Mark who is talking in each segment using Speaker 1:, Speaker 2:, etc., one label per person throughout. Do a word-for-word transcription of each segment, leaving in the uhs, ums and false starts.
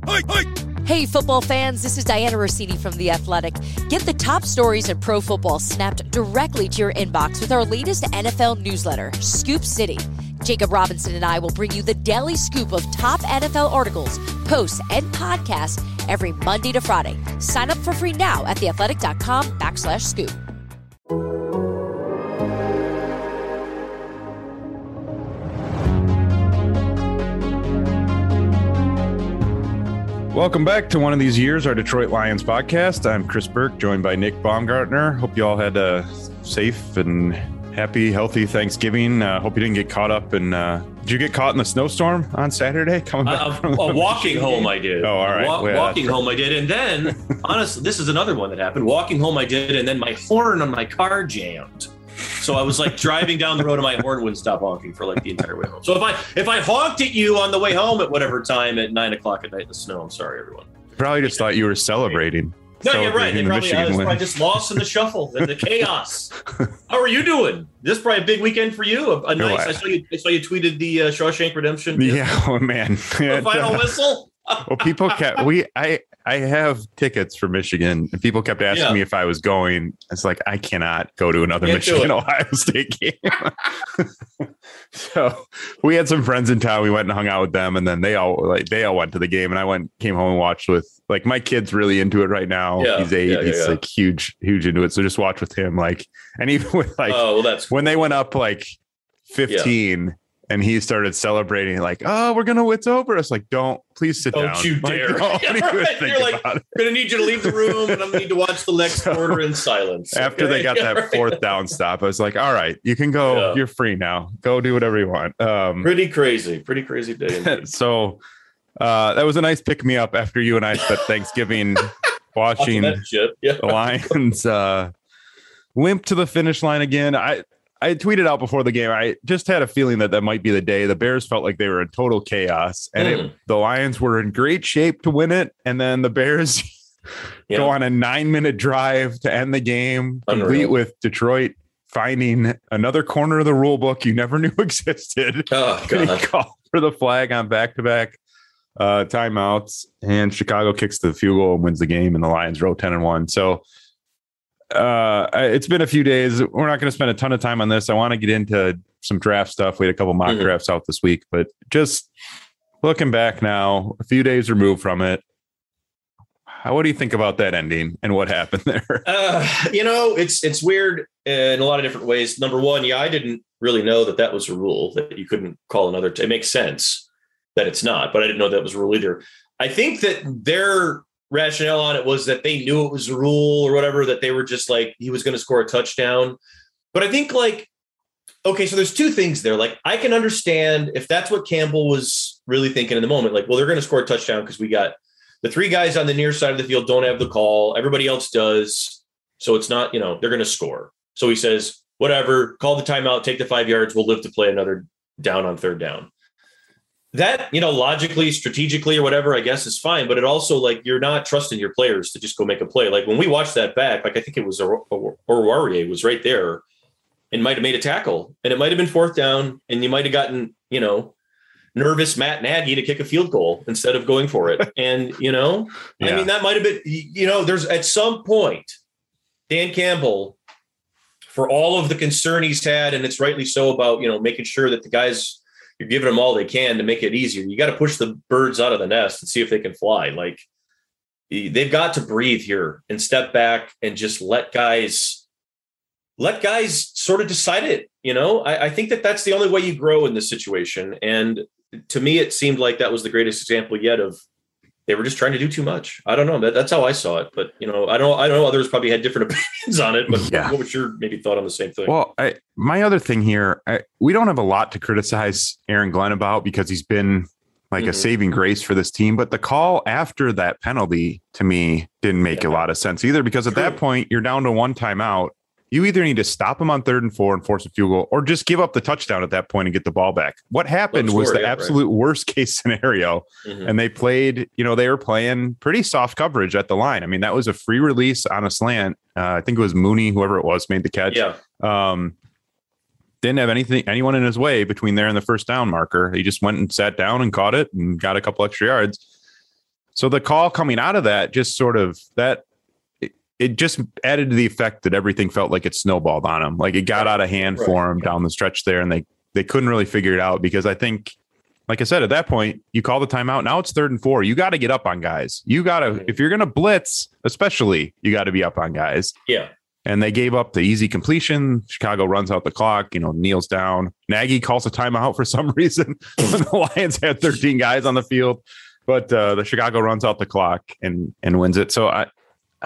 Speaker 1: Hey, football fans, this is Diana Rossini from The Athletic. Get the top stories in pro football snapped directly to your inbox with our latest N F L newsletter, Scoop City. Jacob Robinson and I will bring you the daily scoop of top N F L articles, posts, and podcasts every Monday to Friday. Sign up for free now at theathletic.com backslash scoop.
Speaker 2: Welcome back to One of These Years, our Detroit Lions podcast. I'm Chris Burke, joined by Nick Baumgartner. Hope you all had a safe and happy, healthy Thanksgiving. Uh, hope you didn't get caught up in. Uh, did you get caught in the snowstorm on Saturday? Coming back
Speaker 3: uh,
Speaker 2: from
Speaker 3: uh, walking home, I did.
Speaker 2: Oh, all right.
Speaker 3: Wa-
Speaker 2: well,
Speaker 3: walking home, I did, and then honestly, this is another one that happened. Walking home, I did, and then my horn on my car jammed. So I was like driving down the road and my horn wouldn't stop honking for like the entire way home. So if I if I honked at you on the way home at whatever time at nine o'clock at night in the snow, I'm sorry, everyone.
Speaker 2: Probably just thought you were celebrating.
Speaker 3: No, you're right.
Speaker 2: celebrating
Speaker 3: They
Speaker 2: the
Speaker 3: probably, I was
Speaker 2: Michigan
Speaker 3: probably
Speaker 2: win.
Speaker 3: just lost in the shuffle and the chaos. How are you doing? This is probably a big weekend for you. A, a nice. I saw you. I saw you tweeted the uh, Shawshank Redemption.
Speaker 2: Yeah, oh man.
Speaker 3: The final whistle.
Speaker 2: Well, people kept we I I have tickets for Michigan, and people kept asking
Speaker 3: Yeah.
Speaker 2: me if I was going. It's like I cannot go to another
Speaker 3: Can't do
Speaker 2: Michigan
Speaker 3: it.
Speaker 2: Ohio State game. So we had some friends in town. We went and hung out with them, and then they all like they all went to the game, and I went came home and watched with like my kid's really into it right now.
Speaker 3: Yeah,
Speaker 2: he's eight.
Speaker 3: yeah, yeah,
Speaker 2: he's
Speaker 3: yeah.
Speaker 2: like huge, huge into it. So just watch with him, like, and even with like
Speaker 3: Oh well, that's
Speaker 2: when they went up like fifteen. And he started celebrating, like, "Oh, we're gonna, it's over." It's like, "Don't, please sit
Speaker 3: Don't
Speaker 2: down."
Speaker 3: you
Speaker 2: Like,
Speaker 3: dare!
Speaker 2: don't
Speaker 3: Yeah,
Speaker 2: even
Speaker 3: right.
Speaker 2: think
Speaker 3: You're like,
Speaker 2: about it.
Speaker 3: I'm gonna need you to leave the room, and I'm gonna need to watch the next
Speaker 2: So,
Speaker 3: quarter in silence.
Speaker 2: After
Speaker 3: okay?
Speaker 2: they got
Speaker 3: Yeah,
Speaker 2: that
Speaker 3: right.
Speaker 2: fourth down stop, I was like, "All right, you can go.
Speaker 3: Yeah.
Speaker 2: You're free now. Go do whatever you want." Um,
Speaker 3: Pretty crazy, pretty crazy day. indeed.
Speaker 2: so uh, that was a nice pick me up after you and I spent Thanksgiving watching
Speaker 3: Watching that shit. Yeah.
Speaker 2: the Lions uh, limp to the finish line again. I I tweeted out before the game. I just had a feeling that that might be the day. The Bears felt like they were in total chaos, and
Speaker 3: Mm.
Speaker 2: it, the Lions were in great shape to win it. And then the Bears
Speaker 3: Yeah.
Speaker 2: go on a nine minute drive to end the game, complete
Speaker 3: Unreal.
Speaker 2: with Detroit finding another corner of the rule book you never knew existed.
Speaker 3: Oh
Speaker 2: They
Speaker 3: god.
Speaker 2: call for the flag on back to back timeouts, and Chicago kicks the field goal and wins the game, and the Lions row ten and one. So uh, it's been a few days. We're not going to spend a ton of time on this. I want to get into some draft stuff. We had a couple mock
Speaker 3: Mhm.
Speaker 2: drafts out this week, but just looking back now, a few days removed from it, how, what do you think about that ending and what happened there?
Speaker 3: Uh, you know, it's it's weird in a lot of different ways. Number one, yeah, I didn't really know that that was a rule that you couldn't call another. T- it makes sense that it's not, but I didn't know that was a rule either. I think that their rationale on it was that they knew it was a rule or whatever, that they were just like, he was going to score a touchdown. But I think like, okay, so there's two things there. Like, I can understand if that's what Campbell was really thinking in the moment, like, well, they're going to score a touchdown because we got the three guys on the near side of the field don't have the call. Everybody else does. So it's not, you know, they're going to score. So he says, whatever, call the timeout, take the five yards. We'll live to play another down on third down. That, you know, logically, strategically or whatever, I guess is fine. But it also, like, you're not trusting your players to just go make a play. Like when we watched that back, like I think it was Oruwariye was right there and might have made a tackle. And it might have been fourth down. And you might have gotten, you know, nervous Matt Nagy to kick a field goal instead of going for it. And, you know,
Speaker 2: Yeah.
Speaker 3: I mean, that might have been, you know, there's at some point, Dan Campbell, for all of the concern he's had, and it's rightly so about, you know, making sure that the guys, you're giving them all they can to make it easier. You got to push the birds out of the nest and see if they can fly. Like they've got to breathe here and step back and just let guys, let guys sort of decide it. You know, I, I think that that's the only way you grow in this situation. And to me, it seemed like that was the greatest example yet of they were just trying to do too much. I don't know. That, that's how I saw it. But, you know, I don't I don't know. Others probably had different opinions on it. But
Speaker 2: Yeah.
Speaker 3: what was your maybe thought on the same thing?
Speaker 2: Well, I, my other thing here, I, we don't have a lot to criticize Aaron Glenn about because he's been like
Speaker 3: Mhm.
Speaker 2: a saving grace for this team. But the call after that penalty to me didn't make
Speaker 3: Yeah.
Speaker 2: a lot of sense either, because at
Speaker 3: True.
Speaker 2: that point you're down to one timeout. You either need to stop him on third and four and force a field goal, or just give up the touchdown at that point and get the ball back. What happened
Speaker 3: Score,
Speaker 2: was the
Speaker 3: yeah, right.
Speaker 2: absolute worst case scenario.
Speaker 3: Mhm.
Speaker 2: And they played, you know, they were playing pretty soft coverage at the line. I mean, that was a free release on a slant. Uh, I think it was Mooney, whoever it was, made the catch.
Speaker 3: Yeah.
Speaker 2: Um, didn't have anything, anyone in his way between there and the first down marker. He just went and sat down and caught it and got a couple extra yards. So the call coming out of that just sort of that it, it just added to the effect that everything felt like it snowballed on him. Like it got out of hand right. for him down the stretch there, and they they couldn't really figure it out because I think, like I said, at that point, you call the timeout. Now it's third and four. You got to get up on guys. You got to, if you're going to blitz, especially, you got to be up on guys.
Speaker 3: Yeah.
Speaker 2: And they gave up the easy completion. Chicago runs out the clock, you know, kneels down. Nagy calls a timeout for some reason when the Lions had thirteen guys on the field. But uh, the Chicago runs out the clock and and wins it. So I,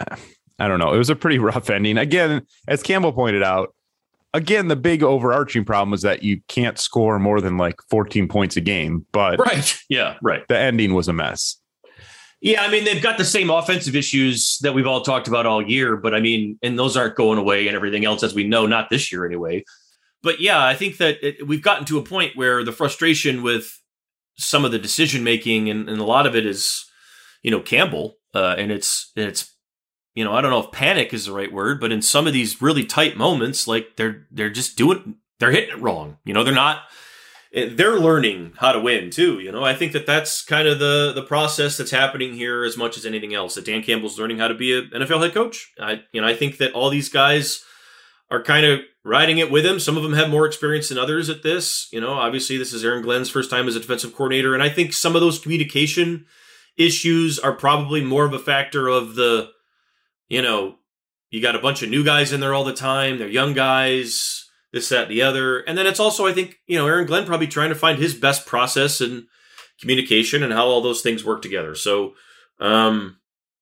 Speaker 2: I don't know. It was a pretty rough ending. Again, as Campbell pointed out, again, the big overarching problem is that you can't score more than like fourteen points a game. But
Speaker 3: right, yeah, right.
Speaker 2: The ending was a mess.
Speaker 3: Yeah, I mean, they've got the same offensive issues that we've all talked about all year, but I mean, and those aren't going away and everything else, as we know, not this year anyway. But yeah, I think that it, we've gotten to a point where the frustration with some of the decision making and, and a lot of it is, you know, Campbell, uh, and it's it's, you know, I don't know if panic is the right word, but in some of these really tight moments, like they're they're just doing, they're hitting it wrong. You know, they're not. They're learning how to win too. You know, I think that that's kind of the the process that's happening here as much as anything else. That Dan Campbell's learning how to be an N F L head coach. I, you know, I think that all these guys are kind of riding it with him. Some of them have more experience than others at this. You know, obviously this is Aaron Glenn's first time as a defensive coordinator, and I think some of those communication issues are probably more of a factor of the, you know, you got a bunch of new guys in there all the time. They're young guys. This, that, the other. And then it's also, I think, you know, Aaron Glenn probably trying to find his best process and communication and how all those things work together. So um,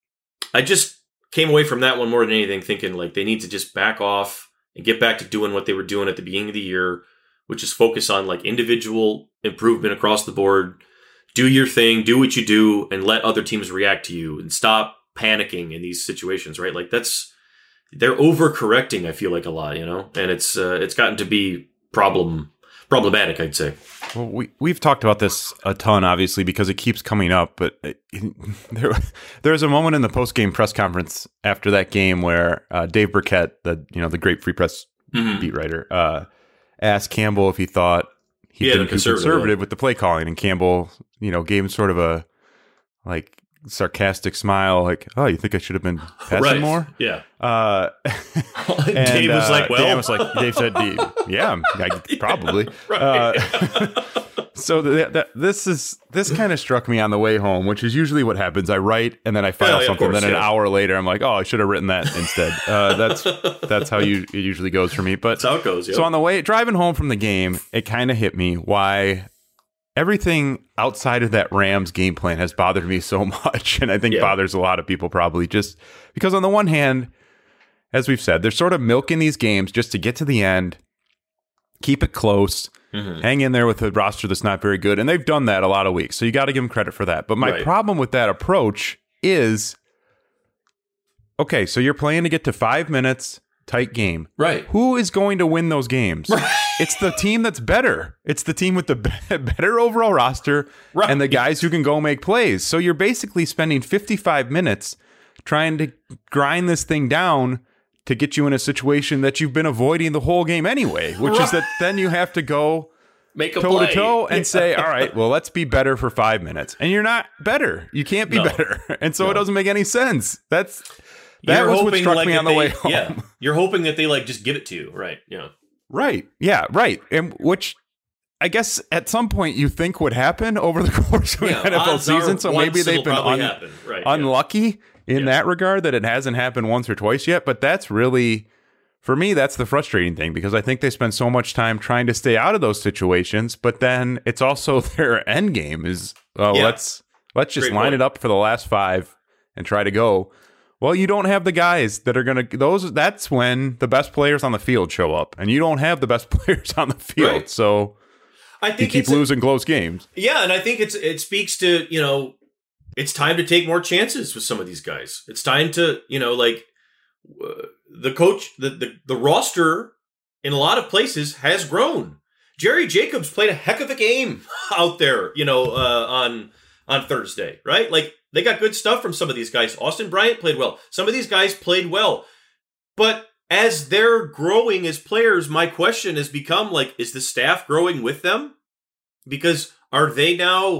Speaker 3: I just came away from that one more than anything thinking like they need to just back off and get back to doing what they were doing at the beginning of the year, which is focus on like individual improvement across the board. Do your thing, do what you do, and let other teams react to you and stop panicking in these situations, right? Like that's, they're overcorrecting, I feel like, a lot, you know, and it's uh, it's gotten to be problem problematic, I'd say.
Speaker 2: Well, we we've talked about this a ton, obviously, because it keeps coming up. But it, there there was a moment in the post game press conference after that game where uh, Dave Burkett, the you know the great Free Press mm-hmm. beat writer, uh, asked Campbell if he thought he'd
Speaker 3: yeah,
Speaker 2: been conservative, conservative yeah. with the play calling, and Campbell, you know, gave him sort of a like. sarcastic smile, like, oh, you think I should have been passing
Speaker 3: right.
Speaker 2: more?
Speaker 3: Yeah.
Speaker 2: Uh,
Speaker 3: and, Dave was uh, like, well,
Speaker 2: Dan was like, Dave said, yeah, I, probably.
Speaker 3: Right.
Speaker 2: Uh, so th- th- this is this kind of struck me on the way home, which is usually what happens. I write and then I file yeah, something. Course, then yeah. an hour later, I'm like, oh, I should have written that instead. Uh, that's that's how you it usually goes for me. But
Speaker 3: that's how it goes. Yep.
Speaker 2: So on the way driving home from the game, it kind of hit me why. Everything outside of that Rams game plan has bothered me so much, and I think yeah. bothers a lot of people probably just because on the one hand, as we've said, they're sort of milking these games just to get to the end, keep it close, mm-hmm. hang in there with a roster that's not very good, and they've done that a lot of weeks, so you got to give them credit for that. But my right. problem with that approach is, okay, so you're playing to get to five minutes, tight game.
Speaker 3: Right.
Speaker 2: Who is going to win those games? Right. It's the team that's better. It's the team with the better overall roster right. and the guys who can go make plays. So you're basically spending fifty-five minutes trying to grind this thing down to get you in a situation that you've been avoiding the whole game anyway, which right. is that then you have to go
Speaker 3: make a
Speaker 2: toe
Speaker 3: play.
Speaker 2: to toe and say, all right, well, let's be better for five minutes. And you're not better. You can't be no. better. And so no. it doesn't make any sense. That's that
Speaker 3: you're
Speaker 2: was what struck
Speaker 3: like
Speaker 2: me on the
Speaker 3: they,
Speaker 2: way home.
Speaker 3: Yeah. You're hoping that they like just give it to you. Right. Yeah.
Speaker 2: Right. Yeah. Right. And which I guess at some point you think would happen over the course of
Speaker 3: yeah,
Speaker 2: an N F L season. So maybe they've been un-
Speaker 3: right,
Speaker 2: unlucky
Speaker 3: yeah.
Speaker 2: in yeah. that regard that it hasn't happened once or twice yet. But that's really, for me, that's the frustrating thing because I think they spend so much time trying to stay out of those situations. But then it's also their end game is, oh, yeah. let's let's just Great line point. it up for the last five and try to go. Well, you don't have the guys that are going to those. That's when the best players on the field show up, and you don't have the best players on the field. Right. So
Speaker 3: I think
Speaker 2: you keep losing a, close games.
Speaker 3: Yeah, and I think it's it speaks to you know it's time to take more chances with some of these guys. It's time to you know like uh, the coach, the, the the roster in a lot of places has grown. Jerry Jacobs played a heck of a game out there, you know, uh, on on Thursday, right? Like. They got good stuff from some of these guys. Austin Bryant played well. Some of these guys played well. But as they're growing as players, my question has become like, is the staff growing with them? Because are they now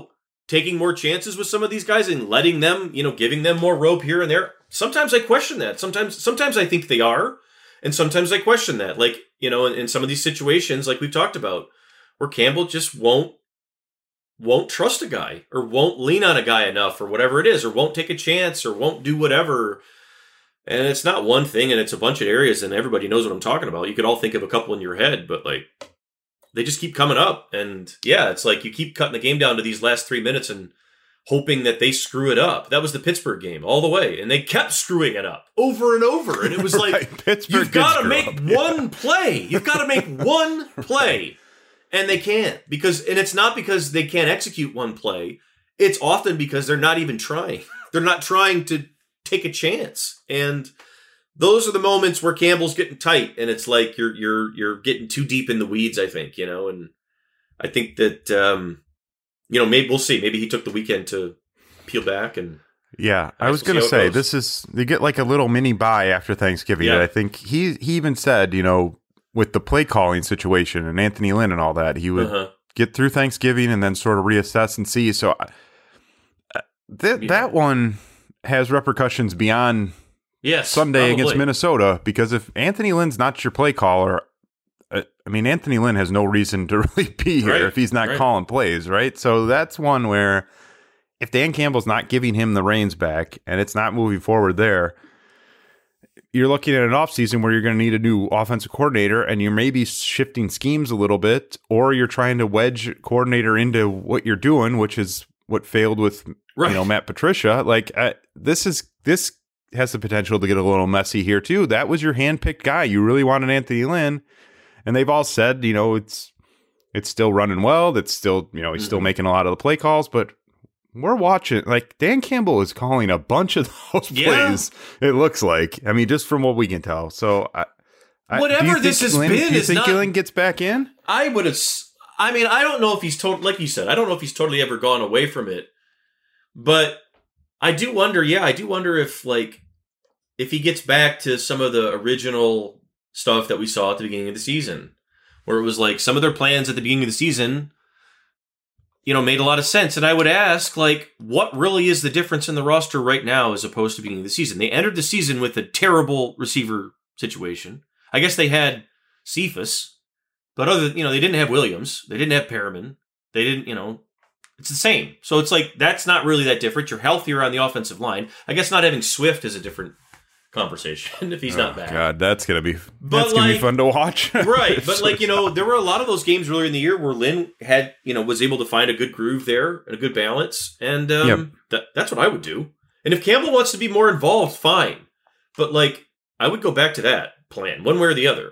Speaker 3: taking more chances with some of these guys and letting them, you know, giving them more rope here and there? Sometimes I question that. Sometimes, sometimes I think they are, and sometimes I question that. Like, you know, in, in some of these situations, like we've talked about, where Campbell just won't won't trust a guy or won't lean on a guy enough or whatever it is, or won't take a chance or won't do whatever. And it's not one thing, and it's a bunch of areas, and everybody knows what I'm talking about. You could all think of a couple in your head, but like they just keep coming up. And yeah, it's like you keep cutting the game down to these last three minutes and hoping that they screw it up. That was the Pittsburgh game all the way, and they kept screwing it up over and over. And it was like,
Speaker 2: right. Pittsburgh
Speaker 3: you've got to make
Speaker 2: up.
Speaker 3: one
Speaker 2: yeah.
Speaker 3: play. You've got to make one play. And they can't, because, and it's not because they can't execute one play. It's often because they're not even trying. They're not trying to take a chance. And those are the moments where Campbell's getting tight, and it's like you're you're you're getting too deep in the weeds, I think, you know. And I think that um, you know, maybe we'll see. Maybe he took the weekend to peel back and
Speaker 2: yeah. I was going to say this is they get like a little mini bye after Thanksgiving.
Speaker 3: Yeah.
Speaker 2: I think he he even said, you know, with the play calling situation and Anthony Lynn and all that, he would uh-huh. get through Thanksgiving and then sort of reassess and see. So uh, th-
Speaker 3: yeah.
Speaker 2: that one has repercussions beyond
Speaker 3: yes,
Speaker 2: Sunday
Speaker 3: probably.
Speaker 2: against Minnesota, because if Anthony Lynn's not your play caller, uh, I mean, Anthony Lynn has no reason to really be here
Speaker 3: right.
Speaker 2: if he's not
Speaker 3: right.
Speaker 2: calling plays, right? So that's one where if Dan Campbell's not giving him the reins back and it's not moving forward there, you're looking at an offseason where you're going to need a new offensive coordinator, and you're maybe shifting schemes a little bit, or you're trying to wedge coordinator into what you're doing, which is what failed with right. you know Matt Patricia. Like uh, this is this has the potential to get a little messy here too. That was your handpicked guy. You really wanted Anthony Lynn, and they've all said, you know, it's it's still running well. That's still, you know, he's mm-hmm. still making a lot of the play calls, but we're watching, like, Dan Campbell is calling a bunch of those
Speaker 3: yeah.
Speaker 2: plays, it looks like. I mean, just from what we can tell. So, I, I,
Speaker 3: whatever this has
Speaker 2: Lynn,
Speaker 3: been
Speaker 2: do you
Speaker 3: is
Speaker 2: think
Speaker 3: not,
Speaker 2: Lynn gets back in?
Speaker 3: I would have, I mean, I don't know if he's totally, like you said, I don't know if he's totally ever gone away from it. But I do wonder, yeah, I do wonder if, like, if he gets back to some of the original stuff that we saw at the beginning of the season, where it was like some of their plans at the beginning of the season, you know, made a lot of sense. And I would ask, like, what really is the difference in the roster right now as opposed to beginning of the season? They entered the season with a terrible receiver situation. I guess they had Cephas, but other, you know, they didn't have Williams. They didn't have Perriman. They didn't, you know, it's the same. So it's like, that's not really that different. You're healthier on the offensive line. I guess not having Swift is a different conversation if he's
Speaker 2: oh,
Speaker 3: not back.
Speaker 2: God, that's gonna be
Speaker 3: but
Speaker 2: that's
Speaker 3: like,
Speaker 2: gonna be fun to watch.
Speaker 3: Right. But like, you know, there were a lot of those games earlier in the year where Lynn had, you know, was able to find a good groove there and a good balance. And um, yep. that, that's what I would do. And if Campbell wants to be more involved, fine. But like, I would go back to that plan, one way or the other.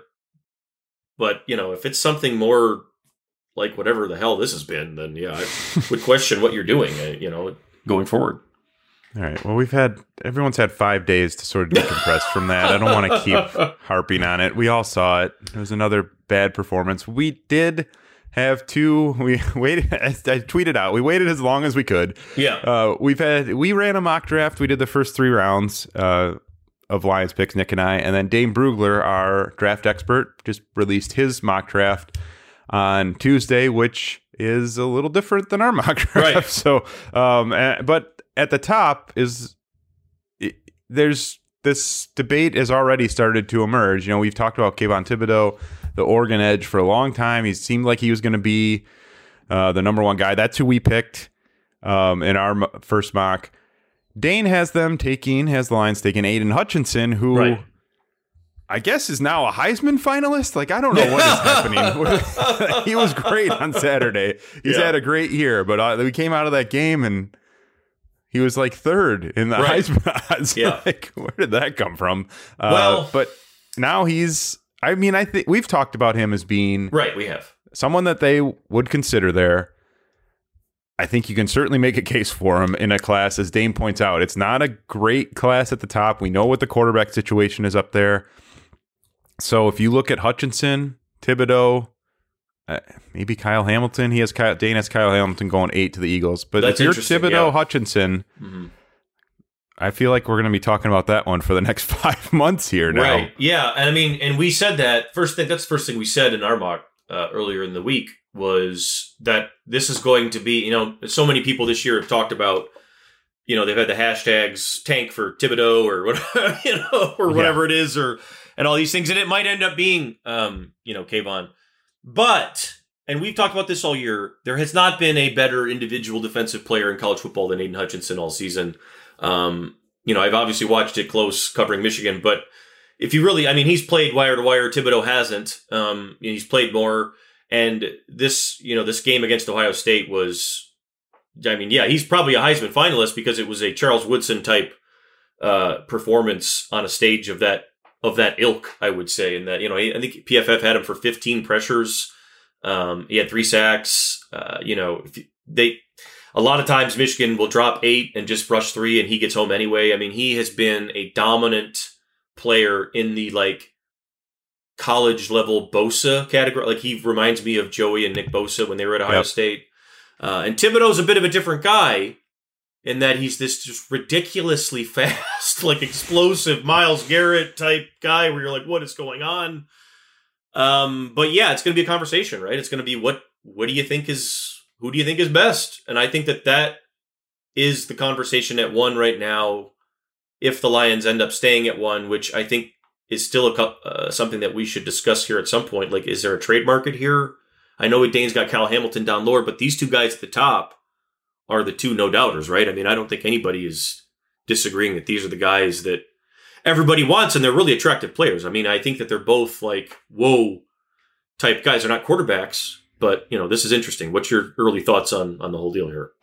Speaker 3: But, you know, if it's something more like whatever the hell this has been, then yeah, I would question what you're doing, you know, going forward.
Speaker 2: All right. Well, we've had everyone's had five days to sort of decompress from that. I don't want to keep harping on it. We all saw it. It was another bad performance. We did have two. We waited. I tweeted out. We waited as long as we could.
Speaker 3: Yeah.
Speaker 2: Uh, we've had. We ran a mock draft. We did the first three rounds uh, of Lions picks, Nick and I, and then Dane Brugler, our draft expert, just released his mock draft on Tuesday, which is a little different than our mock draft.
Speaker 3: Right.
Speaker 2: So, um, but. At the top is it, there's this debate has already started to emerge. You know, we've talked about Kayvon Thibodeau, the Oregon edge, for a long time. He seemed like he was going to be uh, the number one guy. That's who we picked um, in our m- first mock. Dane has them taking, has the Lions taking Aiden Hutchinson, who
Speaker 3: right.
Speaker 2: I guess is now a Heisman finalist. Like, I don't know what is happening. He was great on Saturday. He's yeah. had a great year, but uh, we came out of that game and he was like third in the right. Heisman odds.
Speaker 3: Yeah.
Speaker 2: Like, where did that come from? Uh,
Speaker 3: well,
Speaker 2: but now he's, I mean, I think we've talked about him as being
Speaker 3: right. We have
Speaker 2: someone that they would consider there. I think you can certainly make a case for him in a class, as Dane points out. It's not a great class at the top. We know what the quarterback situation is up there. So if you look at Hutchinson, Thibodeau, Uh, maybe Kyle Hamilton. He has Kyle, Dane has Kyle Hamilton going eight to the Eagles. But
Speaker 3: That's
Speaker 2: if you're
Speaker 3: interesting,
Speaker 2: Thibodeau,
Speaker 3: yeah.
Speaker 2: Hutchinson,
Speaker 3: mm-hmm.
Speaker 2: I feel like we're going to be talking about that one for the next five months here now.
Speaker 3: Right. Yeah. And I mean, and we said that first thing. That's the first thing we said in our mock uh, earlier in the week was that this is going to be, you know, so many people this year have talked about, you know, they've had the hashtags tank for Thibodeau or whatever, you know, or whatever yeah. it is, or and all these things, and it might end up being, um, you know, Kayvon. But, and we've talked about this all year, there has not been a better individual defensive player in college football than Aiden Hutchinson all season. Um, you know, I've obviously watched it close covering Michigan, but if you really, I mean, he's played wire to wire. Thibodeau hasn't. Um, he's played more, and this, you know, this game against Ohio State was. I mean, yeah, he's probably a Heisman finalist because it was a Charles Woodson type uh, performance on a stage of that of that ilk, I would say. And that, you know, I think P F F had him for fifteen pressures. Um, he had three sacks. Uh, you know, they a lot of times Michigan will drop eight and just rush three, and he gets home anyway. I mean, he has been a dominant player in the like college level Bosa category. Like he reminds me of Joey and Nick Bosa when they were at Ohio yep. State. Uh, and Thibodeau's a bit of a different guy in that he's this just ridiculously fast, like explosive Myles Garrett type guy where you're like, what is going on? Um, but yeah, it's going to be a conversation, right? It's going to be what, what do you think is, who do you think is best? And I think that that is the conversation at one right now. If the Lions end up staying at one, which I think is still a, uh, something that we should discuss here at some point. Like, is there a trade market here? I know Dane's got Kyle Hamilton down lower, but these two guys at the top are the two no-doubters, right? I mean, I don't think anybody is disagreeing that these are the guys that everybody wants, and they're really attractive players. I mean, I think that they're both like, whoa, type guys. They're not quarterbacks, but, you know, this is interesting. What's your early thoughts on, on the whole deal here?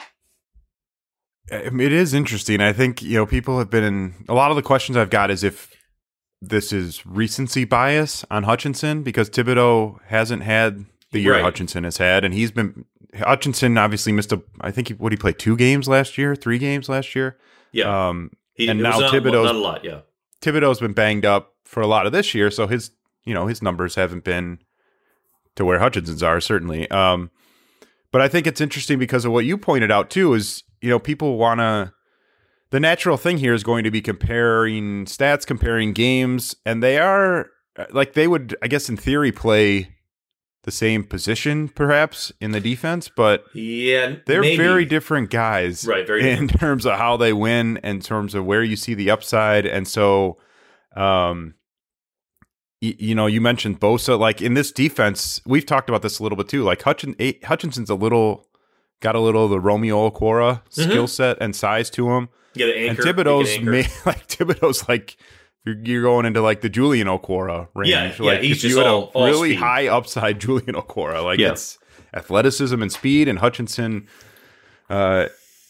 Speaker 2: It is interesting. I think, you know, people have been in – a lot of the questions I've got is if this is recency bias on Hutchinson because Thibodeau hasn't had – the year right. Hutchinson has had, and he's been Hutchinson obviously missed a. I think he, what he played two games last year, three games last year.
Speaker 3: Yeah,
Speaker 2: um,
Speaker 3: he,
Speaker 2: and now
Speaker 3: not,
Speaker 2: Thibodeau's
Speaker 3: not a lot. Yeah,
Speaker 2: Thibodeau's been banged up for a lot of this year, so his you know his numbers haven't been to where Hutchinson's are certainly. Um, but I think it's interesting because of what you pointed out too. Is you know people want to. The natural thing here is going to be comparing stats, comparing games, and they are like they would, I guess, in theory, play the same position perhaps in the defense, but
Speaker 3: yeah,
Speaker 2: they're
Speaker 3: maybe.
Speaker 2: very different guys
Speaker 3: right, very
Speaker 2: in
Speaker 3: different.
Speaker 2: terms of how they win, in terms of where you see the upside. And so, um, y- you know, you mentioned Bosa, like in this defense, we've talked about this a little bit too. Like Hutchin- a- Hutchinson's a little, got a little of the Romeo Okwara mm-hmm. skill set and size to him.
Speaker 3: Yeah, the anchor.
Speaker 2: And Thibodeau's made, like Thibodeau's like, You're, you're going into like the Julian Okwara range.
Speaker 3: Yeah,
Speaker 2: like
Speaker 3: yeah, he's just
Speaker 2: you had
Speaker 3: all,
Speaker 2: a
Speaker 3: all
Speaker 2: really
Speaker 3: speed.
Speaker 2: high upside Julian Okwara. Like
Speaker 3: yeah.
Speaker 2: it's athleticism and speed, and Hutchinson uh,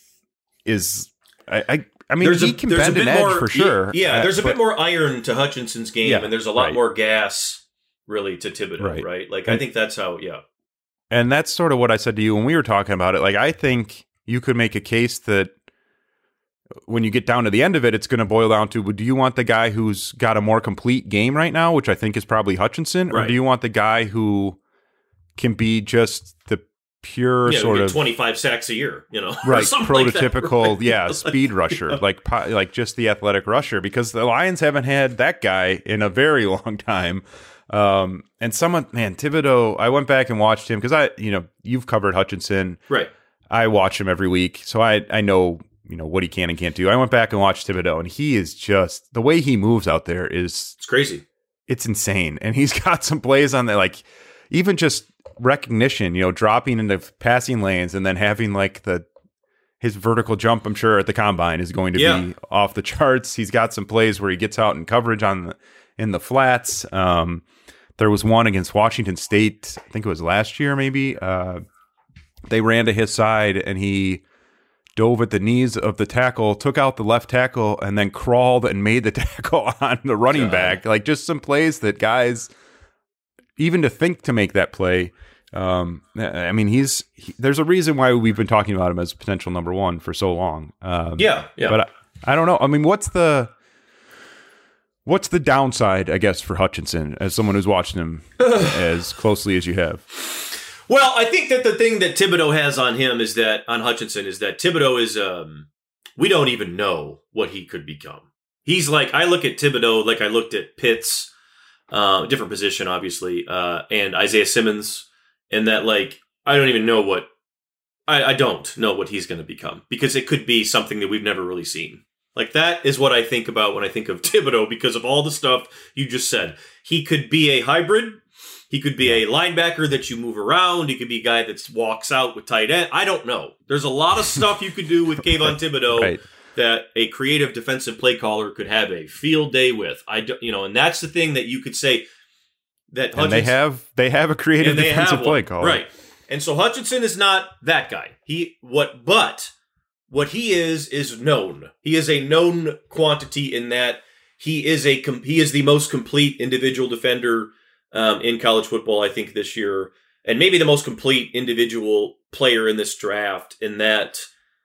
Speaker 2: is. I, I, I mean,
Speaker 3: there's
Speaker 2: he
Speaker 3: a,
Speaker 2: can
Speaker 3: there's
Speaker 2: bend
Speaker 3: a bit
Speaker 2: an edge
Speaker 3: more,
Speaker 2: for sure.
Speaker 3: Yeah,
Speaker 2: uh,
Speaker 3: there's a
Speaker 2: but,
Speaker 3: bit more iron to Hutchinson's game,
Speaker 2: yeah,
Speaker 3: and there's a lot
Speaker 2: right.
Speaker 3: more gas really to Thibodeau, right?
Speaker 2: Right.
Speaker 3: Like
Speaker 2: and,
Speaker 3: I think that's how. Yeah,
Speaker 2: and that's sort of what I said to you when we were talking about it. Like I think you could make a case that. When you get down to the end of it, it's going to boil down to, do you want the guy who's got a more complete game right now, which I think is probably Hutchinson,
Speaker 3: right.
Speaker 2: or do you want the guy who can be just the pure
Speaker 3: yeah,
Speaker 2: sort of
Speaker 3: twenty-five sacks a year, you know,
Speaker 2: right,
Speaker 3: like
Speaker 2: prototypical,
Speaker 3: that, right?
Speaker 2: yeah, speed rusher, you know? like like just the athletic rusher, because the Lions haven't had that guy in a very long time. Um, and someone, man, Thibodeau, I went back and watched him because I, you know, you've covered Hutchinson,
Speaker 3: right?
Speaker 2: I watch him every week, so I I know. You know what he can and can't do. I went back and watched Thibodeau, and he is just the way he moves out there is
Speaker 3: it's crazy.
Speaker 2: It's insane, and he's got some plays on there, like even just recognition. You know, dropping into passing lanes and then having like the his vertical jump. I'm sure at the combine is going to
Speaker 3: yeah.
Speaker 2: be off the charts. He's got some plays where he gets out in coverage on the in the flats. Um, there was one against Washington State. I think it was last year, maybe. Uh, they ran to his side, and he. Dove at the knees of the tackle, took out the left tackle, and then crawled and made the tackle on the running God. back. Like just some plays that guys, even to think to make that play. Um, I mean, he's he, there's a reason why we've been talking about him as potential number one for so long. Um,
Speaker 3: yeah, yeah.
Speaker 2: But I, I don't know. I mean, what's the what's the downside, I guess, for Hutchinson as someone who's watched him as closely as you have?
Speaker 3: Well, I think that the thing that Thibodeau has on him is that, on Hutchinson, is that Thibodeau is, um, we don't even know what he could become. He's like, I look at Thibodeau like I looked at Pitts, uh, different position, obviously, uh, and Isaiah Simmons, and that like I don't even know what I, I don't know what he's going to become, because it could be something that we've never really seen. Like that is what I think about when I think of Thibodeau, because of all the stuff you just said. He could be a hybrid. He could be a linebacker that you move around. He could be a guy that walks out with tight end. I don't know. There's a lot of stuff you could do with Kayvon Thibodeau right. that a creative defensive play caller could have a field day with. I do, you know, and that's the thing that you could say that Hutchinson,
Speaker 2: and they have they have a creative defensive play caller,
Speaker 3: right? And so Hutchinson is not that guy. He what, but what he is is known. He is a known quantity in that he is a he is the most complete individual defender Um, in college football, I think, this year, and maybe the most complete individual player in this draft, in that,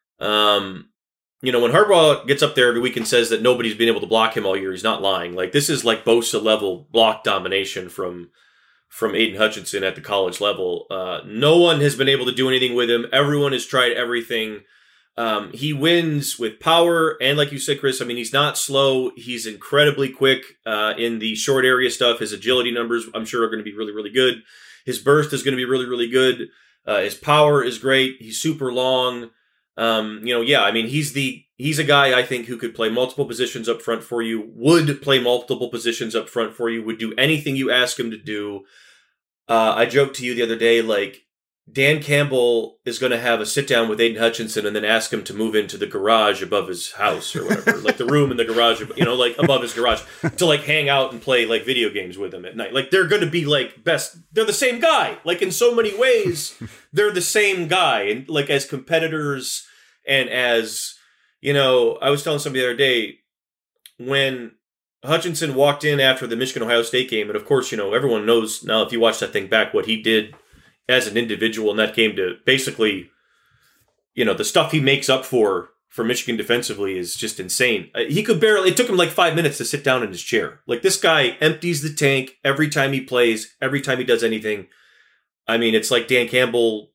Speaker 3: um, you know, when Harbaugh gets up there every week and says that nobody's been able to block him all year, he's not lying. Like, this is like Bosa level block domination from from Aiden Hutchinson at the college level. Uh, no one has been able to do anything with him. Everyone has tried everything. Um, he wins with power, and like you said, Chris, I mean, he's not slow. He's incredibly quick uh, in the short area stuff. His agility numbers, I'm sure, are going to be really, really good. His burst is going to be really, really good. Uh, his power is great. He's super long. Um, you know, yeah, I mean, he's the he's a guy, I think, who could play multiple positions up front for you, would play multiple positions up front for you, would do anything you ask him to do. Uh, I joked to you the other day, like, Dan Campbell is going to have a sit down with Aiden Hutchinson and then ask him to move into the garage above his house or whatever, like the room in the garage, you know, like above his garage, to like hang out and play like video games with him at night. Like they're going to be like best. They're the same guy. Like in so many ways, they're the same guy. And like as competitors and as, you know, I was telling somebody the other day, when Hutchinson walked in after the Michigan-Ohio State game, and of course, you know, everyone knows now if you watch that thing back what he did as an individual in that game to basically, you know, the stuff he makes up for for Michigan defensively is just insane. He could barely, it took him like five minutes to sit down in his chair. Like this guy empties the tank every time he plays, every time he does anything. I mean, it's like Dan Campbell,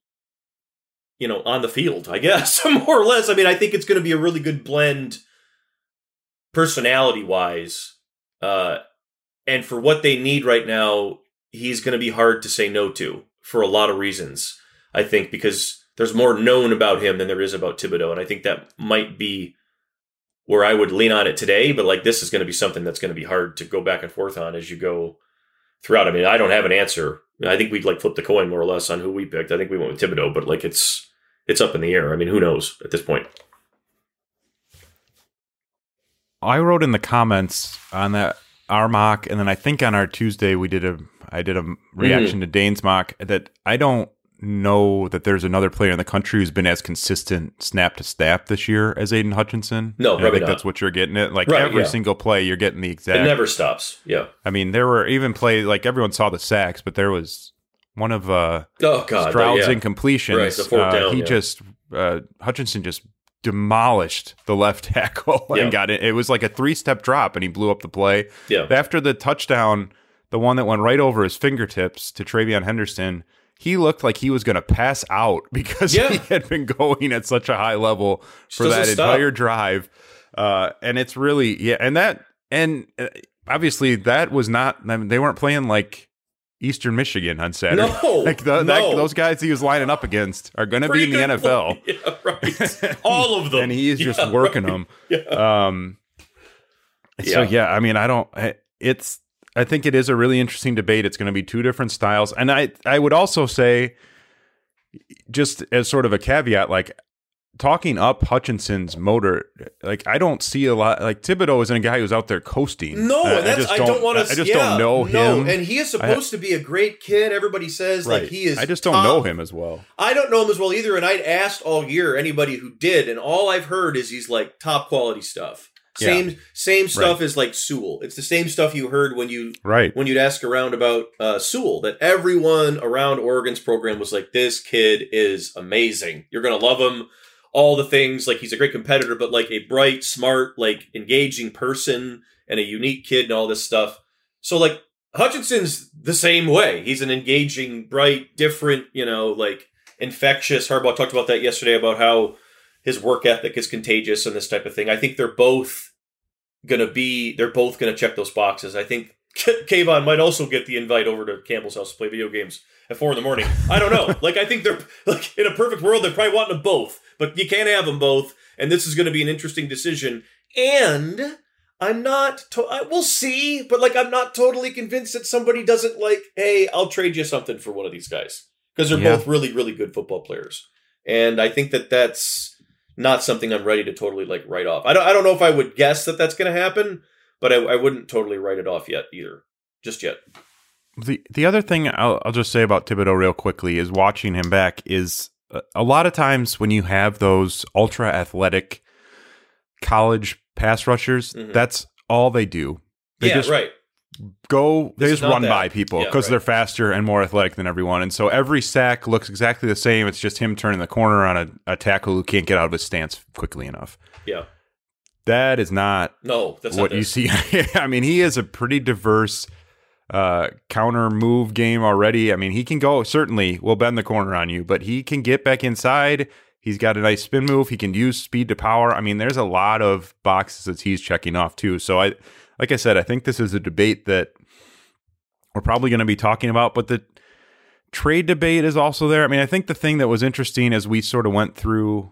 Speaker 3: you know, on the field, I guess, more or less. I mean, I think it's going to be a really good blend personality-wise. Uh, and for what they need right now, he's going to be hard to say no to. For a lot of reasons, I think, because there's more known about him than there is about Thibodeau. And I think that might be where I would lean on it today. But like, this is going to be something that's going to be hard to go back and forth on as you go throughout. I mean, I don't have an answer. I think we'd like flip the coin more or less on who we picked. I think we went with Thibodeau, but like it's, it's up in the air. I mean, who knows at this point?
Speaker 2: I wrote in the comments on that our mock, and then I think on our Tuesday we did a I did a reaction mm. to Dane's mock that I don't know that there's another player in the country who's been as consistent snap to snap this year as Aiden Hutchinson.
Speaker 3: No,
Speaker 2: I think
Speaker 3: not.
Speaker 2: That's what you're getting at. Like
Speaker 3: right,
Speaker 2: every
Speaker 3: yeah.
Speaker 2: single play, you're getting the exact.
Speaker 3: It never stops. Yeah.
Speaker 2: I mean, there were even plays like everyone saw the sacks, but there was one of uh,
Speaker 3: oh god
Speaker 2: Stroud's
Speaker 3: yeah.
Speaker 2: incompletions.
Speaker 3: Right, the fourth
Speaker 2: uh,
Speaker 3: down,
Speaker 2: he
Speaker 3: yeah.
Speaker 2: just uh, Hutchinson just demolished the left tackle and
Speaker 3: yeah.
Speaker 2: got it. It was like a three step drop, and he blew up the play.
Speaker 3: Yeah.
Speaker 2: After the touchdown. The one that went right over his fingertips to Travion Henderson, he looked like he was going to pass out because
Speaker 3: yeah.
Speaker 2: he had been going at such a high level for that
Speaker 3: stop.
Speaker 2: entire drive. Uh, and it's really, yeah. And that, and uh, obviously that was not, I mean, they weren't playing like Eastern Michigan on Saturday.
Speaker 3: No,
Speaker 2: like the,
Speaker 3: no.
Speaker 2: that, those guys he was lining up against are going to be in the N F L.
Speaker 3: Yeah, right. All of them.
Speaker 2: And he is just
Speaker 3: yeah,
Speaker 2: working
Speaker 3: right.
Speaker 2: them.
Speaker 3: Yeah.
Speaker 2: Um, so, yeah. yeah, I mean, I don't, it's, I think it is a really interesting debate. It's going to be two different styles. And I, I would also say, just as sort of a caveat, like talking up Hutchinson's motor, like I don't see a lot, like Thibodeau isn't a guy who's out there coasting.
Speaker 3: No,
Speaker 2: I,
Speaker 3: and that's, I, don't, I don't want to,
Speaker 2: I just
Speaker 3: yeah,
Speaker 2: don't know
Speaker 3: no,
Speaker 2: him.
Speaker 3: and he is supposed I, to be a great kid. Everybody says
Speaker 2: right.
Speaker 3: like he is.
Speaker 2: I just don't
Speaker 3: top.
Speaker 2: know him as well.
Speaker 3: I don't know him as well either. And I'd asked all year anybody who did, and all I've heard is he's like top quality stuff. Same yeah. same stuff right. as like Sewell. It's the same stuff you heard when you
Speaker 2: right.
Speaker 3: when you'd ask around about uh, Sewell, that everyone around Oregon's program was like, this kid is amazing. You're going to love him. All the things, like he's a great competitor, but like a bright, smart, like engaging person and a unique kid and all this stuff. So like Hutchinson's the same way. He's an engaging, bright, different, you know, like infectious. Harbaugh talked about that yesterday about how his work ethic is contagious and this type of thing. I think they're both going to be, they're both going to check those boxes. I think Kayvon might also get the invite over to Campbell's house to play video games at four in the morning. I don't know. Like, I think they're, like, in a perfect world, they're probably wanting them both, but you can't have them both. And this is going to be an interesting decision. And I'm not, to- I, we'll see, but, like, I'm not totally convinced that somebody doesn't, like, hey, I'll trade you something for one of these guys. Because they're
Speaker 2: Yeah.
Speaker 3: both really, really good football players. And I think that that's not something I'm ready to totally, like, write off. I don't, I don't know if I would guess that that's going to happen, but I, I wouldn't totally write it off yet either. Just yet.
Speaker 2: The the other thing I'll, I'll just say about Thibodeau real quickly is watching him back is a, a lot of times when you have those ultra athletic college pass rushers,
Speaker 3: Mhm.
Speaker 2: that's all they do. They
Speaker 3: Yeah,
Speaker 2: just
Speaker 3: right.
Speaker 2: go, they
Speaker 3: This is
Speaker 2: just
Speaker 3: not
Speaker 2: run
Speaker 3: that.
Speaker 2: by people
Speaker 3: Yeah,
Speaker 2: because
Speaker 3: right.
Speaker 2: they're faster and more athletic than everyone. And so every sack looks exactly the same. It's just him turning the corner on a, a tackle who can't get out of his stance quickly enough.
Speaker 3: Yeah.
Speaker 2: That is not
Speaker 3: No, that's
Speaker 2: what
Speaker 3: not
Speaker 2: you
Speaker 3: this.
Speaker 2: see. I mean, he is a pretty diverse uh, counter move game already. I mean, he can go, certainly will bend the corner on you, but he can get back inside. He's got a nice spin move. He can use speed to power. I mean, there's a lot of boxes that he's checking off too. So I, like I said, I think this is a debate that we're probably going to be talking about, but the trade debate is also there. I mean, I think the thing that was interesting as we sort of went through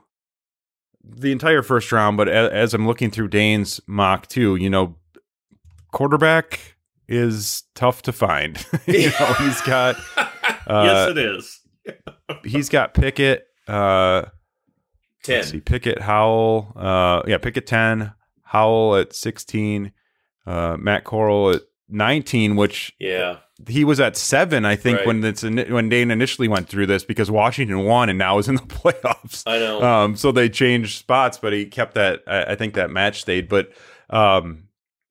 Speaker 2: the entire first round, but as, as I'm looking through Dane's mock too, you know, quarterback is tough to find. you know, he's got uh,
Speaker 3: yes, it is.
Speaker 2: he's got Pickett, uh,
Speaker 3: Ten.
Speaker 2: let's see, Pickett, Howell, uh, yeah, Pickett ten, Howell at sixteen, uh, Matt Corral at nineteen, which
Speaker 3: Yeah.
Speaker 2: he was at seven, I think,
Speaker 3: Right.
Speaker 2: when it's when Dane initially went through this because Washington won and now is in the playoffs.
Speaker 3: I know.
Speaker 2: Um, so they changed spots, but he kept that. I I think that match stayed. But um,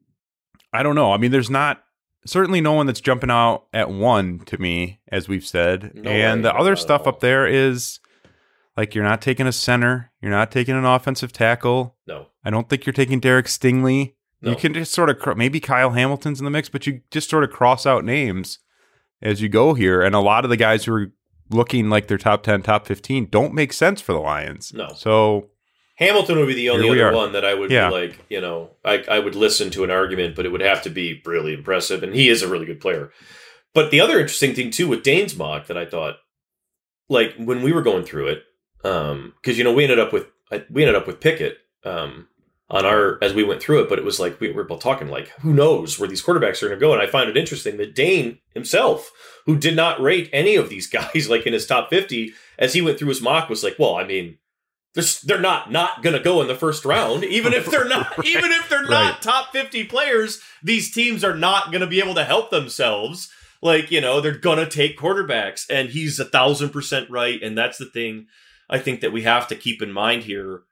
Speaker 2: I don't know. I mean, there's not certainly no one that's jumping out at one to me, as we've said.
Speaker 3: No
Speaker 2: and
Speaker 3: way,
Speaker 2: the
Speaker 3: no,
Speaker 2: other
Speaker 3: not at
Speaker 2: stuff
Speaker 3: all.
Speaker 2: up there is like you're not taking a center, you're not taking an offensive tackle.
Speaker 3: No.
Speaker 2: I don't think you're taking Derek Stingley.
Speaker 3: No.
Speaker 2: You can just sort of cr- maybe Kyle Hamilton's in the mix, but you just sort of cross out names as you go here. And a lot of the guys who are looking like they're top ten, top fifteen don't make sense for the Lions.
Speaker 3: No.
Speaker 2: So
Speaker 3: Hamilton would be the only
Speaker 2: Here we
Speaker 3: other
Speaker 2: are.
Speaker 3: one that I would
Speaker 2: Yeah.
Speaker 3: be like, you know, I, I would listen to an argument, but it would have to be really impressive. And he is a really good player. But the other interesting thing, too, with Dane's mock that I thought, like, when we were going through it, um, because, you know, we ended up with, I, we ended up with Pickett um, on our, as we went through it, but it was like, we were both talking, like, who knows where these quarterbacks are going to go. And I find it interesting that Dane himself, who did not rate any of these guys, like, in his top fifty, as he went through his mock, was like, well, I mean, They're, they're not not going to go in the first round, even if they're not even if they're not
Speaker 2: Right.
Speaker 3: top fifty players. These teams are not going to be able to help themselves. Like, you know, they're going to take quarterbacks, and he's a thousand percent right. And that's the thing I think that we have to keep in mind here